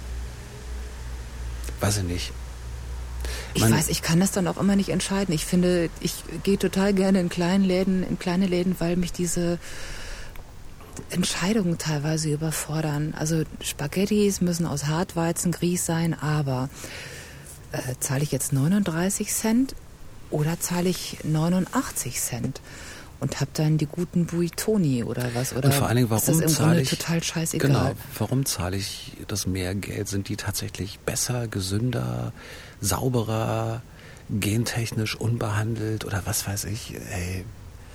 Weiß ich nicht. Ich Man, weiß, ich kann das dann auch immer nicht entscheiden. Ich finde, ich gehe total gerne in kleinen Läden, in kleine Läden, weil mich diese Entscheidungen teilweise überfordern. Also Spaghettis müssen aus Hartweizen, Grieß sein, aber äh, zahle ich jetzt neununddreißig Cent oder zahle ich neunundachtzig Cent? Und hab dann die guten Buitoni oder was? Oder und vor allen Dingen, warum ist das im zahle Grunde ich, total scheißegal? Genau, warum zahle ich das mehr Geld? Sind die tatsächlich besser, gesünder, sauberer, gentechnisch unbehandelt oder was weiß ich? Ey,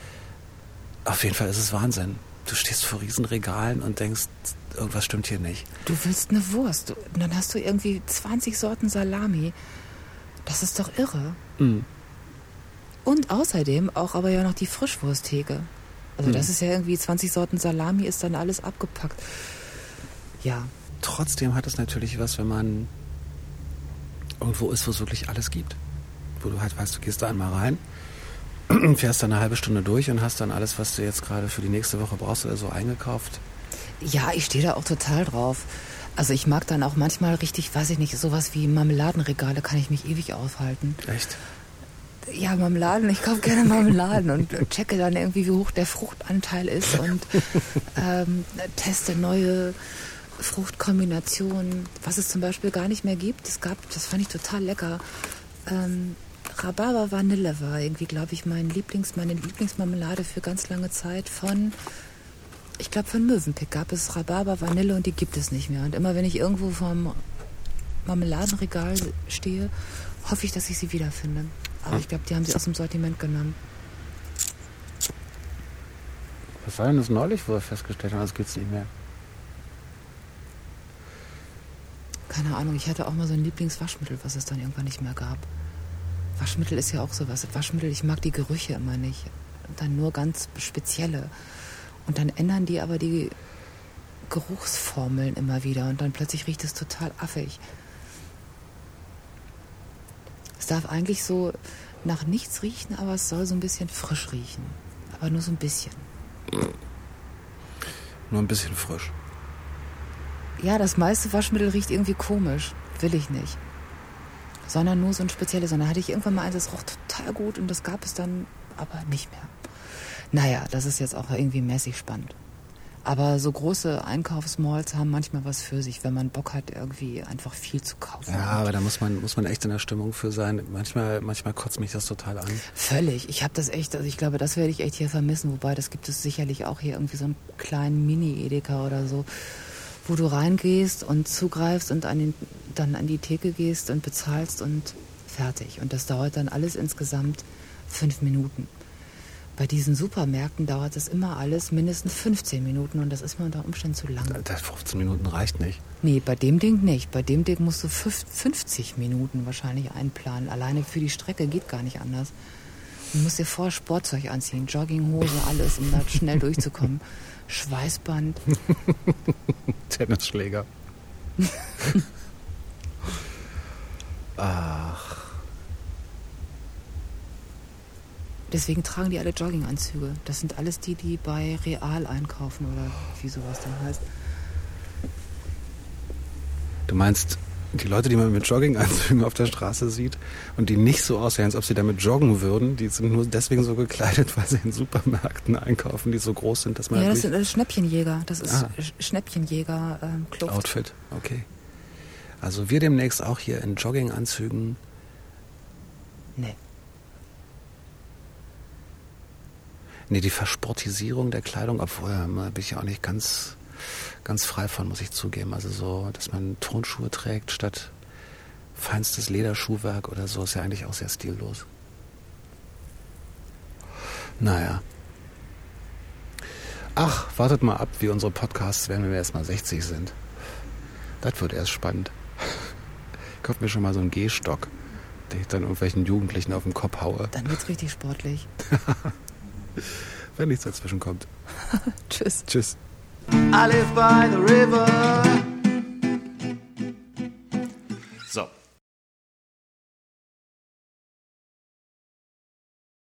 auf jeden Fall ist es Wahnsinn. Du stehst vor Riesenregalen und denkst, irgendwas stimmt hier nicht. Du willst eine Wurst und dann hast du irgendwie zwanzig Sorten Salami. Das ist doch irre. Mhm. Und außerdem auch aber ja noch die Frischwursttheke. Also das ist ja irgendwie zwanzig Sorten Salami, ist dann alles abgepackt. Ja. Trotzdem hat es natürlich was, wenn man irgendwo ist, wo es wirklich alles gibt. Wo du halt weißt, du gehst da einmal rein, fährst dann eine halbe Stunde durch und hast dann alles, was du jetzt gerade für die nächste Woche brauchst oder so eingekauft. Ja, ich stehe da auch total drauf. Also ich mag dann auch manchmal richtig, weiß ich nicht, sowas wie Marmeladenregale kann ich mich ewig aufhalten. Echt? Ja, Marmeladen, ich kaufe gerne Marmeladen und checke dann irgendwie, wie hoch der Fruchtanteil ist und ähm, teste neue Fruchtkombinationen, was es zum Beispiel gar nicht mehr gibt. Es gab, das fand ich total lecker, ähm, Rhabarber Vanille war irgendwie, glaube ich, mein Lieblings, meine Lieblingsmarmelade für ganz lange Zeit von, ich glaube von Mövenpick gab es Rhabarber Vanille und die gibt es nicht mehr. Und immer wenn ich irgendwo vom Marmeladenregal stehe, hoffe ich, dass ich sie wiederfinde. Aber ich glaube, die haben sie aus dem Sortiment genommen. Was war denn das neulich, wo wir festgestellt haben, das gibt's nicht mehr? Keine Ahnung, ich hatte auch mal so ein Lieblingswaschmittel, was es dann irgendwann nicht mehr gab. Waschmittel ist ja auch sowas. Waschmittel, ich mag die Gerüche immer nicht. Und dann nur ganz spezielle. Und dann ändern die aber die Geruchsformeln immer wieder. Und dann plötzlich riecht es total affig. Es darf eigentlich so nach nichts riechen, aber es soll so ein bisschen frisch riechen. Aber nur so ein bisschen. Nur ein bisschen frisch. Ja, das meiste Waschmittel riecht irgendwie komisch. Will ich nicht. Sondern nur so ein spezielles. Und dann hatte ich irgendwann mal eins, das roch total gut und das gab es dann aber nicht mehr. Naja, das ist jetzt auch irgendwie mäßig spannend. Aber so große Einkaufsmalls haben manchmal was für sich, wenn man Bock hat, irgendwie einfach viel zu kaufen. Ja, aber da muss man, muss man echt in der Stimmung für sein. Manchmal, manchmal kotzt mich das total an. Völlig. Ich habe das echt, also ich glaube, das werde ich echt hier vermissen. Wobei, das gibt es sicherlich auch hier irgendwie so einen kleinen Mini-Edeka oder so, wo du reingehst und zugreifst und an den, dann an die Theke gehst und bezahlst und fertig. Und das dauert dann alles insgesamt fünf Minuten. Bei diesen Supermärkten dauert das immer alles mindestens fünfzehn Minuten und das ist mir unter Umständen zu lang. Das fünfzehn Minuten reicht nicht. Nee, bei dem Ding nicht. Bei dem Ding musst du fünfzig Minuten wahrscheinlich einplanen. Alleine für die Strecke geht gar nicht anders. Du musst dir vorher Sportzeug anziehen, Jogginghose, alles, um da schnell durchzukommen. Schweißband. Tennisschläger. Ach. Deswegen tragen die alle Jogginganzüge. Das sind alles die, die bei Real einkaufen oder wie sowas dann heißt. Du meinst, die Leute, die man mit Jogginganzügen auf der Straße sieht und die nicht so aussehen, als ob sie damit joggen würden, die sind nur deswegen so gekleidet, weil sie in Supermärkten einkaufen, die so groß sind, dass man... Ja, das sind das Schnäppchenjäger. Das ist ah. Schnäppchenjäger-Kluft. Ähm, Outfit, okay. Also wir demnächst auch hier in Jogginganzügen. Nee. Nee, die Versportisierung der Kleidung, obwohl da bin ich ja auch nicht ganz, ganz frei von, muss ich zugeben. Also so, dass man Turnschuhe trägt statt feinstes Lederschuhwerk oder so, ist ja eigentlich auch sehr stillos. Naja. Ach, wartet mal ab, wie unsere Podcasts werden, wenn wir erst mal sechzig sind. Das wird erst spannend. Ich kaufe mir schon mal so einen Gehstock, den ich dann irgendwelchen Jugendlichen auf den Kopf haue. Dann wird's richtig sportlich. Wenn nichts dazwischen kommt. Tschüss. Tschüss. I live by the river.